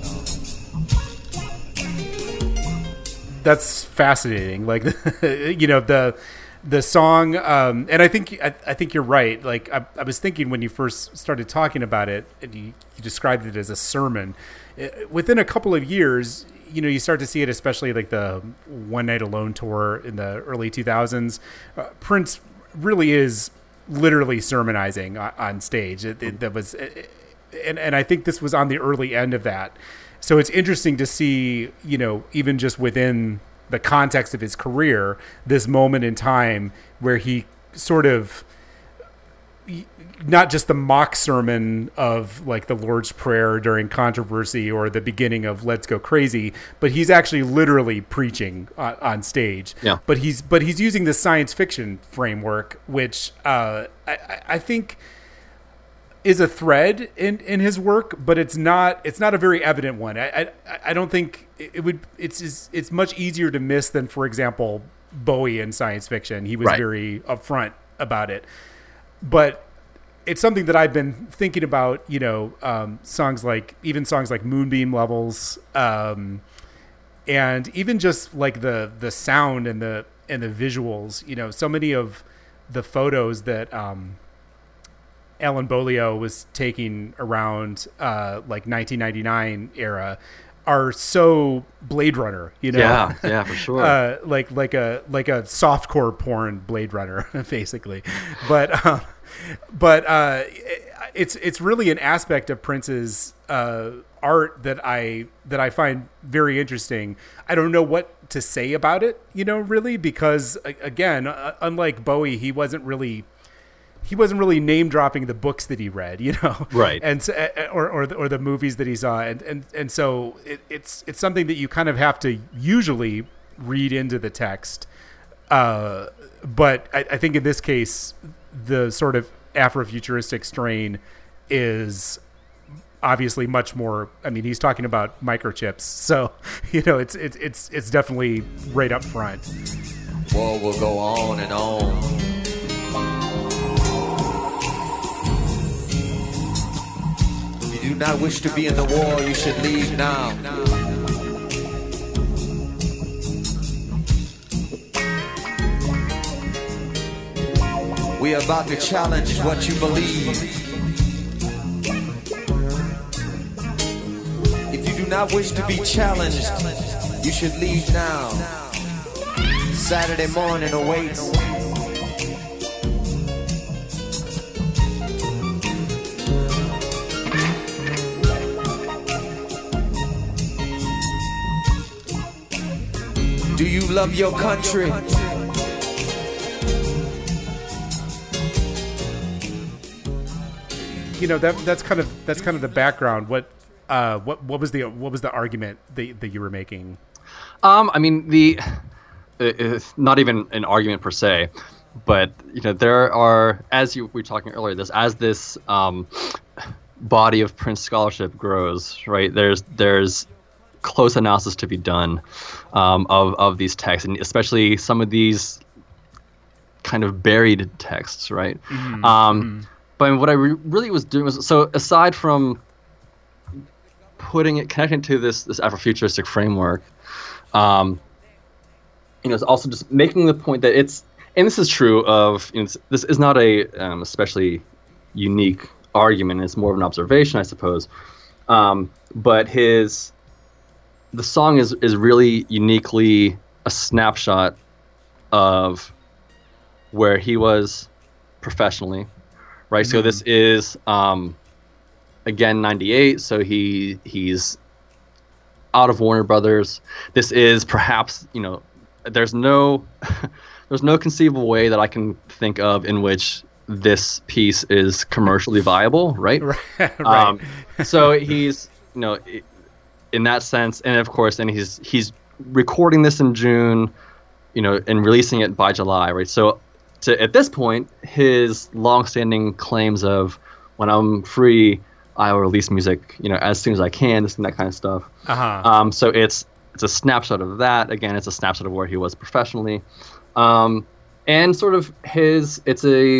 That's fascinating. Like, the song, and I think you're right. Like, I was thinking when you first started talking about it, and you described it as a sermon. Within a couple of years, you start to see it, especially like the One Night Alone tour in the early 2000s. Prince really is literally sermonizing on stage. That was, and I think this was on the early end of that. So it's interesting to see, even just within the context of his career, this moment in time where he sort of, not just the mock sermon of like the Lord's Prayer during controversy or the beginning of Let's Go Crazy, but he's actually literally preaching on stage. Yeah. But he's using the science fiction framework, which I think is a thread in his work, but it's not a very evident one. I don't think it would. It's much easier to miss than, for example, Bowie in science fiction. He was very upfront about it, but it's something that I've been thinking about. Songs like Moonbeam Levels, and even just like the sound and the visuals. So many of the photos that Alan Bolio was taking around like 1999 era are so Blade Runner, Yeah, for sure. like a softcore porn Blade Runner, basically. But it's really an aspect of Prince's art that I find very interesting. I don't know what to say about it, really, because again, unlike Bowie, he wasn't really name dropping the books that he read, right? And so, or the movies that he saw, and so it's something that you kind of have to usually read into the text. But I think in this case, the sort of Afrofuturistic strain is obviously much more. I mean, he's talking about microchips, so it's definitely right up front. War will go on and on. not wish to be in the war, you should leave now. We are about to challenge what you believe. If you do not wish to be challenged, you should leave now. Saturday morning awaits. Do you love your country? You know, that's kind of the background. What was the argument that you were making? I mean, it's not even an argument per se, but you know, there are, as we were talking earlier, this body of Prince scholarship grows, right? There's close analysis to be done of these texts, and especially some of these kind of buried texts, right? Mm-hmm. But what I really was doing was, so aside from connecting to this Afrofuturistic framework, you know, it's also just making the point that and this is true of, you know, this is not a especially unique argument. It's more of an observation, I suppose. But the song is really uniquely a snapshot of where he was professionally, right? Mm-hmm. So this is again 98, so he's out of Warner Brothers. This is perhaps, you know, there's no conceivable way that I can think of in which this piece is commercially viable, right? Right. So he's, you know, in that sense, and of course, then he's recording this in June, you know, and releasing it by July, right? So at this point, his long-standing claims of, when I'm free, I will release music, you know, as soon as I can, this and that kind of stuff. Uh-huh. So it's a snapshot of that. Again, it's a snapshot of where he was professionally, and sort of it's a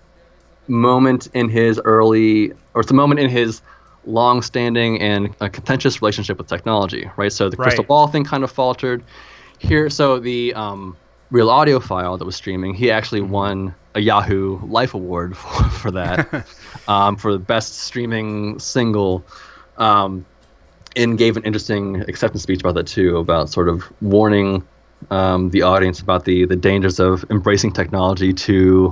moment in his it's a moment in his long-standing and a contentious relationship with technology, right? So the crystal ball thing kind of faltered here. So the Real Audio file that was streaming, he actually won a Yahoo Life Award for that, for the best streaming single, and gave an interesting acceptance speech about that too, about sort of warning the audience about the dangers of embracing technology too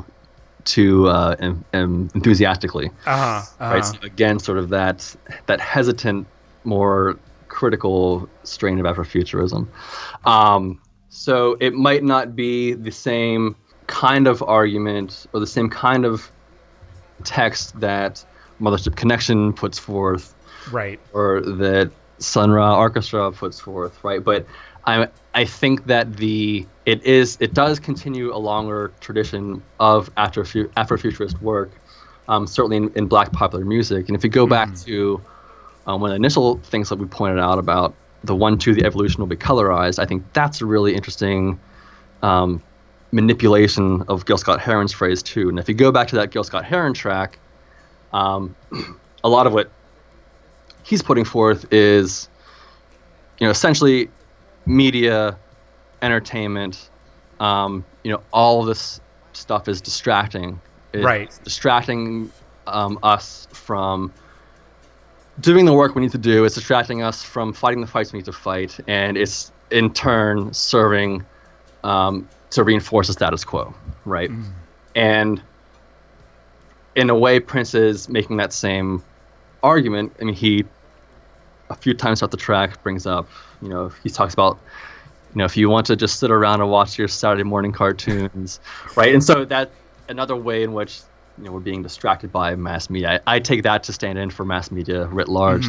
enthusiastically. Right. So again, sort of that hesitant, more critical strain of Afrofuturism. So it might not be the same kind of argument or the same kind of text that Mothership Connection puts forth, right, or that Sun Ra Orchestra puts forth, right? But I think that it does continue a longer tradition of Afrofuturist work, certainly in Black popular music. And if you go back to one of the initial things that we pointed out about the 1-2, the evolution will be colorized, I think that's a really interesting manipulation of Gil Scott-Heron's phrase too. And if you go back to that Gil Scott-Heron track, a lot of what he's putting forth is, you know, essentially media, entertainment, you know, all of this stuff is distracting. It's distracting us from doing the work we need to do. It's distracting us from fighting the fights we need to fight, and it's in turn serving to reinforce the status quo, right? And in a way, Prince is making that same argument. I mean, he a few times throughout the track brings up, you know, he talks about, you know, if you want to just sit around and watch your Saturday morning cartoons, right? And so that another way in which, you know, we're being distracted by mass media. I take that to stand in for mass media writ large.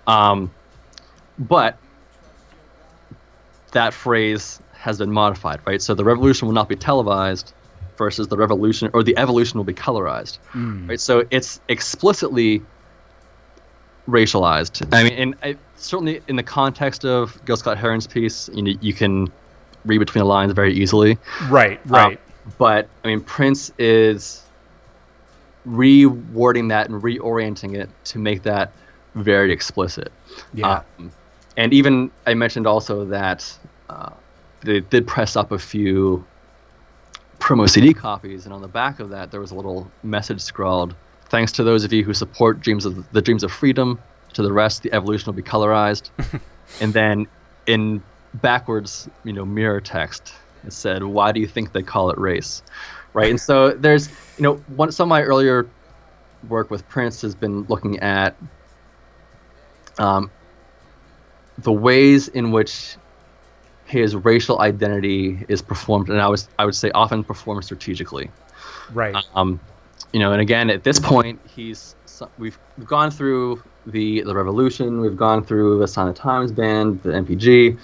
But that phrase has been modified, right? So the revolution will not be televised versus the revolution, or the evolution will be colorized, right? So it's explicitly racialized. I mean, and certainly in the context of Gil Scott-Heron's piece, you know, you can read between the lines very easily. Right. But I mean, Prince is rewording that and reorienting it to make that very explicit. Yeah. And even I mentioned also that they did press up a few promo CD copies, and on the back of that there was a little message scrawled: "Thanks to those of you who support dreams of freedom. To the rest, the evolution will be colorized." And then in backwards, mirror text, it said, "Why do you think they call it race?" Right. And so there's, some of my earlier work with Prince has been looking at the ways in which his racial identity is performed, and I would say often performed strategically. Right. And again, at this point, we've gone through the Revolution, we've gone through the Sign of the Times band, the NPG,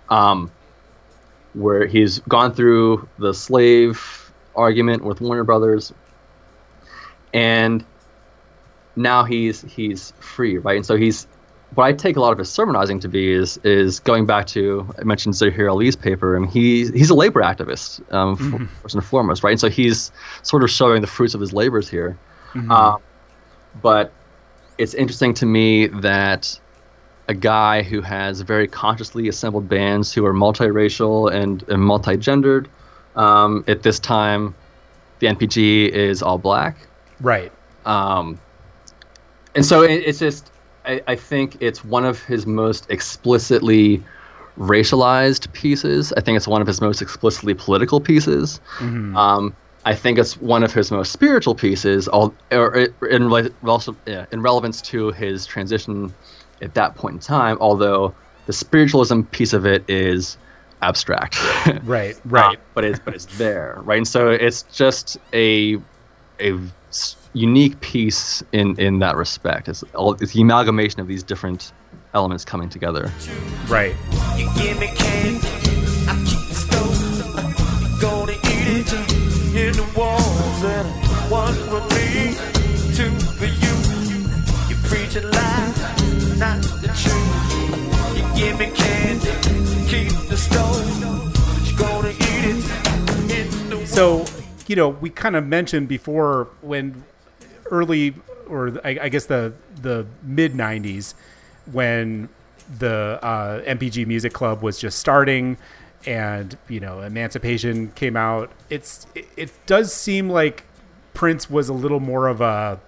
where he's gone through the slave argument with Warner Brothers, and now he's free, right? And so what I take a lot of his sermonizing to be is going back to, I mentioned Zahir Ali's paper, and he's a labor activist, first and foremost, right? And so he's sort of showing the fruits of his labors here. But it's interesting to me that a guy who has very consciously assembled bands who are multiracial and multi-gendered, at this time, the NPG is all black. Right. And so it's just, I think it's one of his most explicitly racialized pieces. I think it's one of his most explicitly political pieces. I think it's one of his most spiritual pieces, in relevance to his transition at that point in time, although the spiritualism piece of it is abstract. Right. But it's there, right? And so it's just a unique piece in that respect. It's the amalgamation of these different elements coming together. Right. You give me candy, I keep the stove. You gonna eat it, hit the walls, and one for me, two for you. You preach a lie, not the truth. You give me candy, keep the stove. You gonna eat it, hit the walls. So, we kind of mentioned before when early, or I guess the mid 90s, when the MPG Music Club was just starting, and Emancipation came out. It does seem like Prince was a little more of a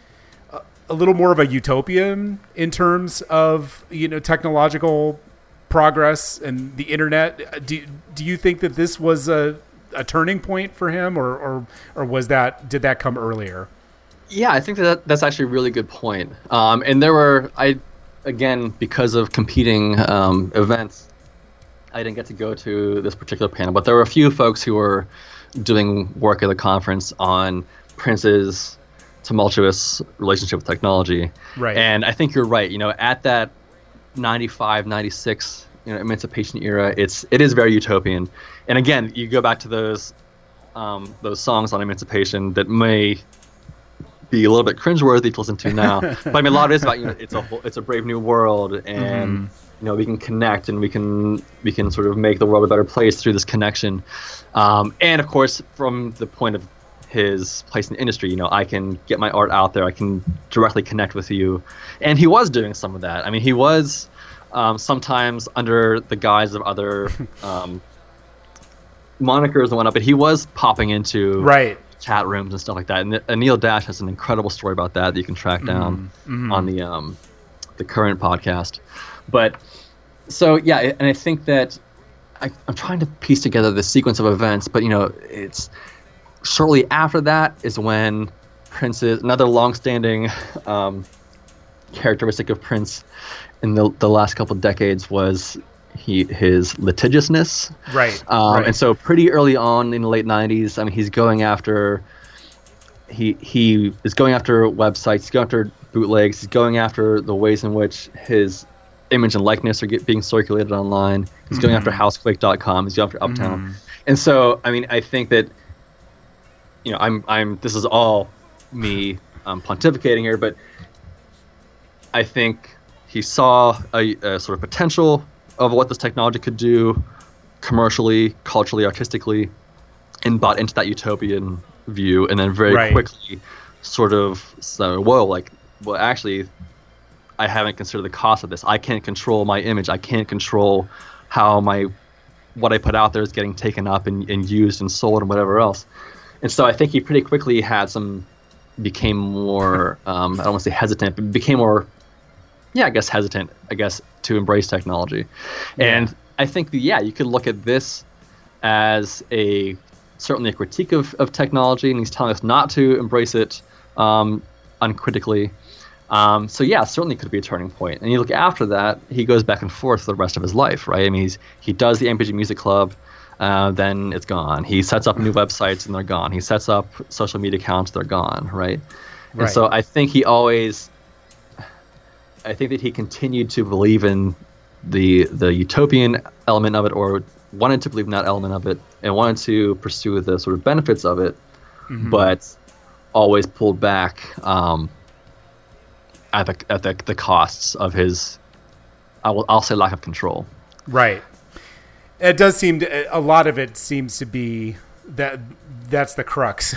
utopian in terms of technological progress and the internet. Do you think that this was a turning point for him, or did that come earlier? Yeah, I think that's actually a really good point. And there were, again, because of competing events, I didn't get to go to this particular panel, but there were a few folks who were doing work at the conference on Prince's tumultuous relationship with technology. Right. And I think you're right. At that 95, 96, Emancipation era, it is very utopian. And again, you go back to those songs on Emancipation that may be a little bit cringeworthy to listen to now, but I mean, a lot of it is about it's a brave new world, and we can connect, and we can sort of make the world a better place through this connection. And of course, from the point of his place in the industry, I can get my art out there, I can directly connect with you, and he was doing some of that. I mean, he was sometimes under the guise of other monikers and whatnot, but he was popping into chat rooms and stuff like that. And Anil Dash has an incredible story about that you can track down on the current podcast. But so yeah, and I think that I'm trying to piece together the sequence of events, but it's shortly after that is when Prince's, another long-standing characteristic of Prince in the last couple of decades was his litigiousness. Right. And so pretty early on in the late 90s, I mean, he's going after he is going after websites, he's going after bootlegs, he's going after the ways in which his image and likeness are being circulated online. He's going after housequake.com, he's going after Uptown. And so, I mean, I think that this is all me pontificating here, but I think he saw a sort of potential of what this technology could do commercially, culturally, artistically, and bought into that utopian view, and then very quickly sort of said, actually, I haven't considered the cost of this. I can't control my image. I can't control how what I put out there is getting taken up and used and sold and whatever else. And so I think he pretty quickly became more, I don't want to say hesitant, but became more, hesitant, to embrace technology. Yeah. And I think, you could look at this as certainly a critique of technology, and he's telling us not to embrace it uncritically. Certainly could be a turning point. And you look after that, he goes back and forth the rest of his life, right? I mean, he does the MPG Music Club, then it's gone. He sets up new websites and they're gone. He sets up social media accounts, they're gone, right? And so I think that he continued to believe in the utopian element of it, or wanted to believe in that element of it, and wanted to pursue the sort of benefits of it, but always pulled back at the costs of his, I'll say, lack of control. Right. It does seem a lot of it seems to be that's the crux,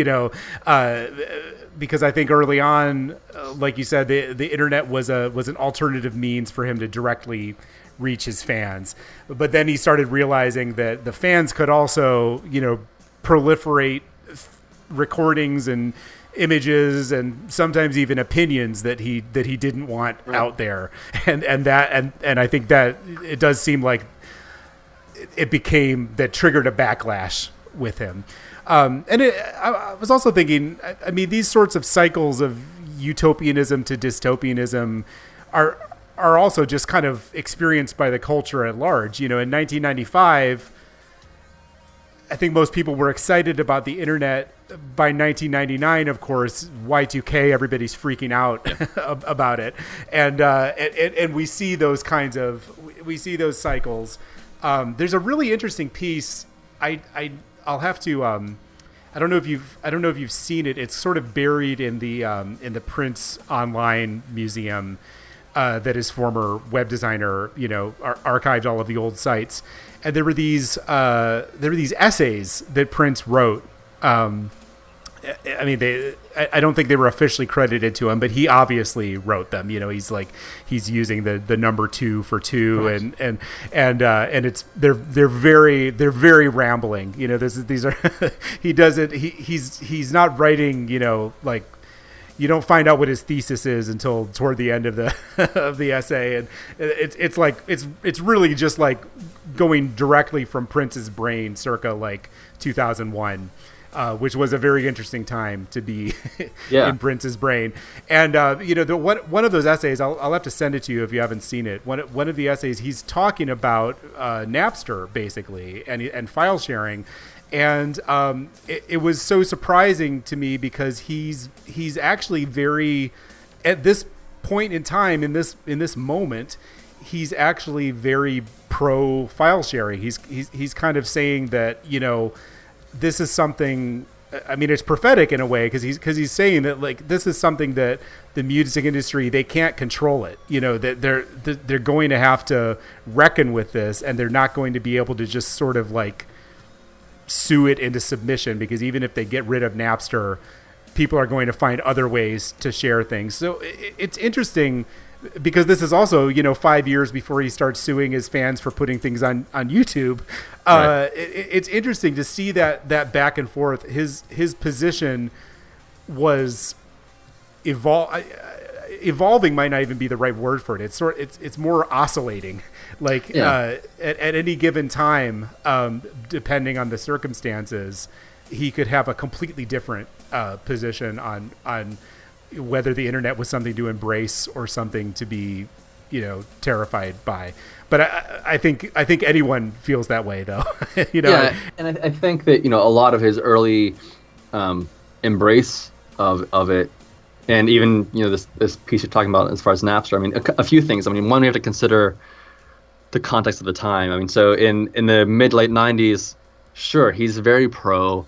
because I think early on, like you said, the internet was an alternative means for him to directly reach his fans. But then he started realizing that the fans could also, proliferate recordings and images and sometimes even opinions that he didn't want out there. And I think that it does seem like it triggered a backlash with him. I was also thinking, I mean, these sorts of cycles of utopianism to dystopianism are also just kind of experienced by the culture at large. In 1995, I think most people were excited about the internet. By 1999, of course, Y2K, everybody's freaking out about it. And we see those those cycles. There's a really interesting piece. I'll have to. I don't know if you've seen it. It's sort of buried in the Prince Online Museum that his former web designer, archived all of the old sites. And there were these essays that Prince wrote. I mean, I don't think they were officially credited to him, but he obviously wrote them. He's using the number 2 for 2, and it's they're very rambling. These are he's not writing. You don't find out what his thesis is until toward the end of the essay, and it's really just like going directly from Prince's brain, circa 2001. Which was a very interesting time to be in Prince's brain. And, one of those essays, I'll have to send it to you if you haven't seen it. One of the essays, he's talking about Napster, basically, and file sharing. And it was so surprising to me because he's actually very, at this point in time, in this moment, he's actually very pro file sharing. He's kind of saying that, this is something. I mean, it's prophetic in a way because he's saying that this is something that the music industry, they can't control it. That they're going to have to reckon with this, and they're not going to be able to just sort of sue it into submission, because even if they get rid of Napster, people are going to find other ways to share things. So it's interesting. Because this is also, 5 years before he starts suing his fans for putting things on YouTube. Right. It's interesting to see that back and forth. His position was evolving might not even be the right word for it. It's more oscillating. At any given time, depending on the circumstances, he could have a completely different position on whether the internet was something to embrace or something to be, terrified by. But I think anyone feels that way, though. Yeah, and I think that a lot of his early embrace of it, and even this piece you're talking about as far as Napster. I mean, a few things. I mean, one, we have to consider the context of the time. I mean, so in the mid-late 90s, sure, he's very pro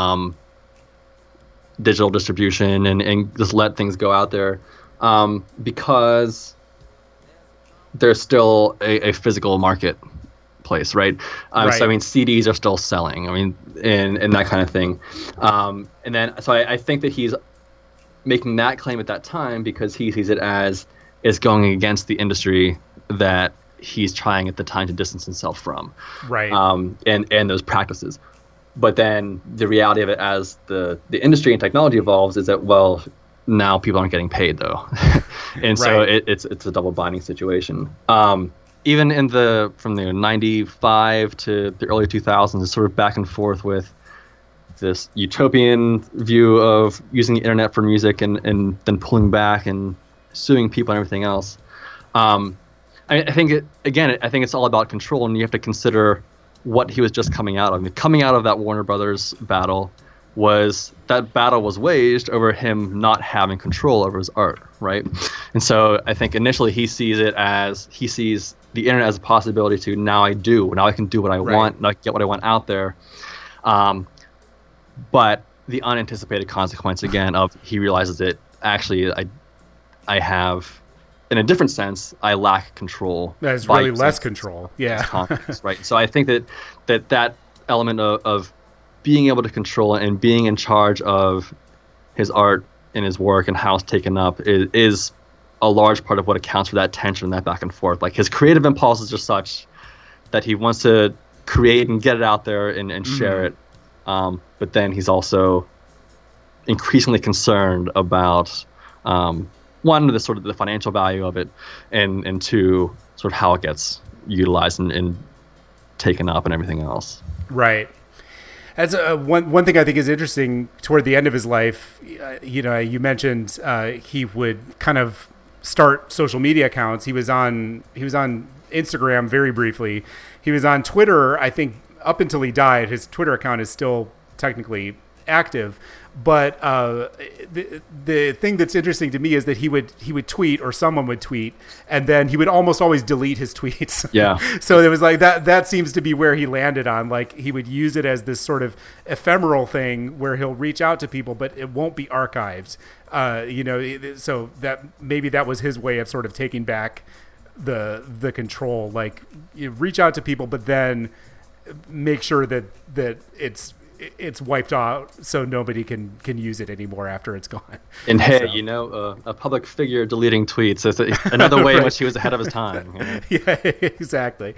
digital distribution and just let things go out there, because there's still a physical marketplace, right? Right. So I mean, CDs are still selling. I mean, and that kind of thing. And then so I think that he's making that claim at that time because he sees it as is going against the industry that he's trying at the time to distance himself from, Right. And those practices. But then the reality of it, as the industry and technology evolves, is that, well, now people aren't getting paid though, and so Right. it's a double binding situation. Even from the 95 to the early 2000s, it's sort of back and forth with this utopian view of using the internet for music and then pulling back and suing people and everything else. I think it's all about control, and you have to consider what he was just coming out of. I mean, coming out of that Warner Brothers battle was waged over him not having control over his art, right? And so I think initially he sees the internet as a possibility to now I can do what I want, now I can get what I want out there. But the unanticipated consequence again of he realizes that actually I have, in a different sense, I lack control. There's really less control. Yeah. Confidence, right. So I think that element of being able to control it and being in charge of his art and his work and how it's taken up is a large part of what accounts for that tension, that back and forth. Like his creative impulses are such that he wants to create and get it out there and share it. But then he's also increasingly concerned about one, the sort of the financial value of it, and two, sort of how it gets utilized and taken up and everything else. Right. That's one thing I think is interesting toward the end of his life. You mentioned he would kind of start social media accounts. He was on Instagram very briefly. He was on Twitter, I think, up until he died. His Twitter account is still technically active. But the thing that's interesting to me is that he would tweet, or someone would tweet, and then he would almost always delete his tweets. Yeah. So it was like that seems to be where he landed on. Like he would use it as this sort of ephemeral thing where he'll reach out to people, but it won't be archived. So that maybe that was his way of sort of taking back the control. Like you reach out to people, but then make sure that it's wiped out so nobody can use it anymore after it's gone. And hey, a public figure deleting tweets is another way in which he was ahead of his time. Yeah, exactly.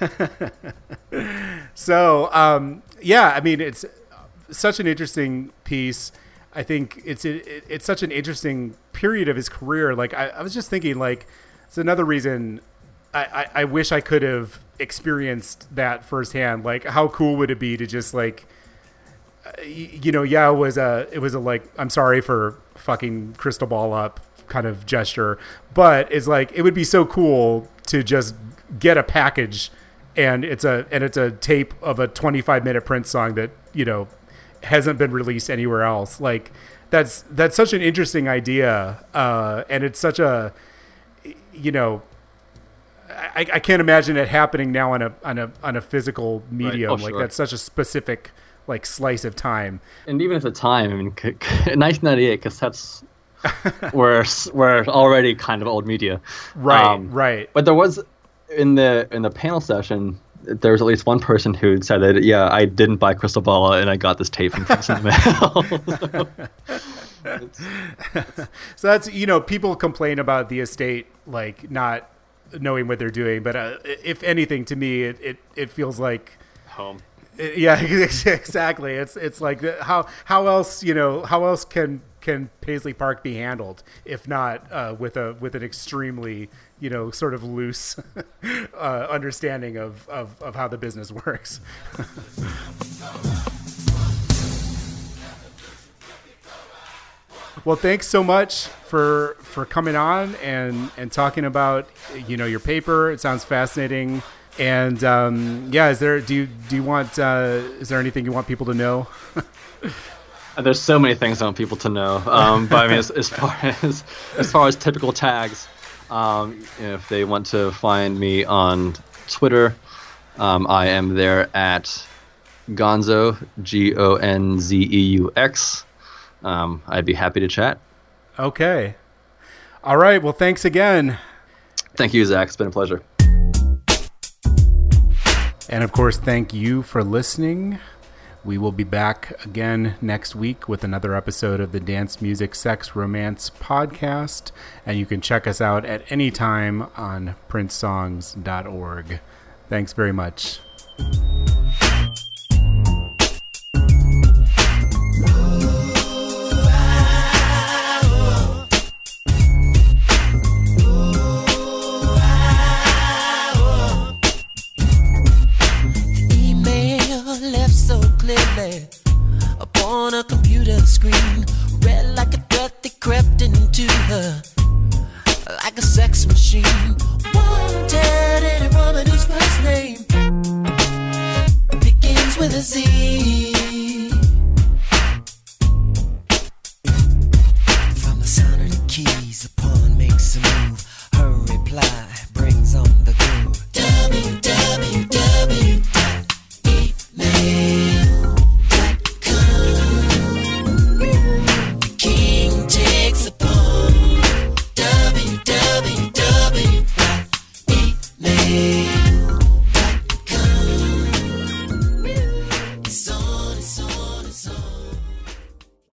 So, I mean, it's such an interesting piece. I think it's such an interesting period of his career. Like I was just thinking, like it's another reason I wish I could have experienced that firsthand. Like how cool would it be to just like, it was a like, I'm sorry for fucking Crystal Ball up kind of gesture, but it's like, it would be so cool to just get a package and it's a tape of a 25-minute Prince song that, hasn't been released anywhere else. Like that's such an interesting idea. And it's such a, I can't imagine it happening now on a physical medium. Right. Oh, like sure. that's such a specific like slice of time. And even at the time, I mean, 1998 cassettes were already kind of old media. Right. Right. But there was in the panel session, there was at least one person who said that, yeah, I didn't buy Crystal Ball and I got this tape from Prince in the mail. So that's, people complain about the estate, like not knowing what they're doing. But if anything, to me, it feels like home. Yeah, exactly. It's like how else can Paisley Park be handled if not with an extremely sort of loose understanding of how the business works. Well, thanks so much for coming on and talking about your paper. It sounds fascinating. And is there is there anything you want people to know? There's so many things I want people to know. But I mean, as far as typical tags, if they want to find me on Twitter, I am there at Gonzeux, Gonzeux. I'd be happy to chat. Okay. All right. Well, thanks again. Thank you, Zach. It's been a pleasure. And of course, thank you for listening. We will be back again next week with another episode of the Dance Music Sex Romance podcast, and you can check us out at any time on princesongs.org. Thanks very much.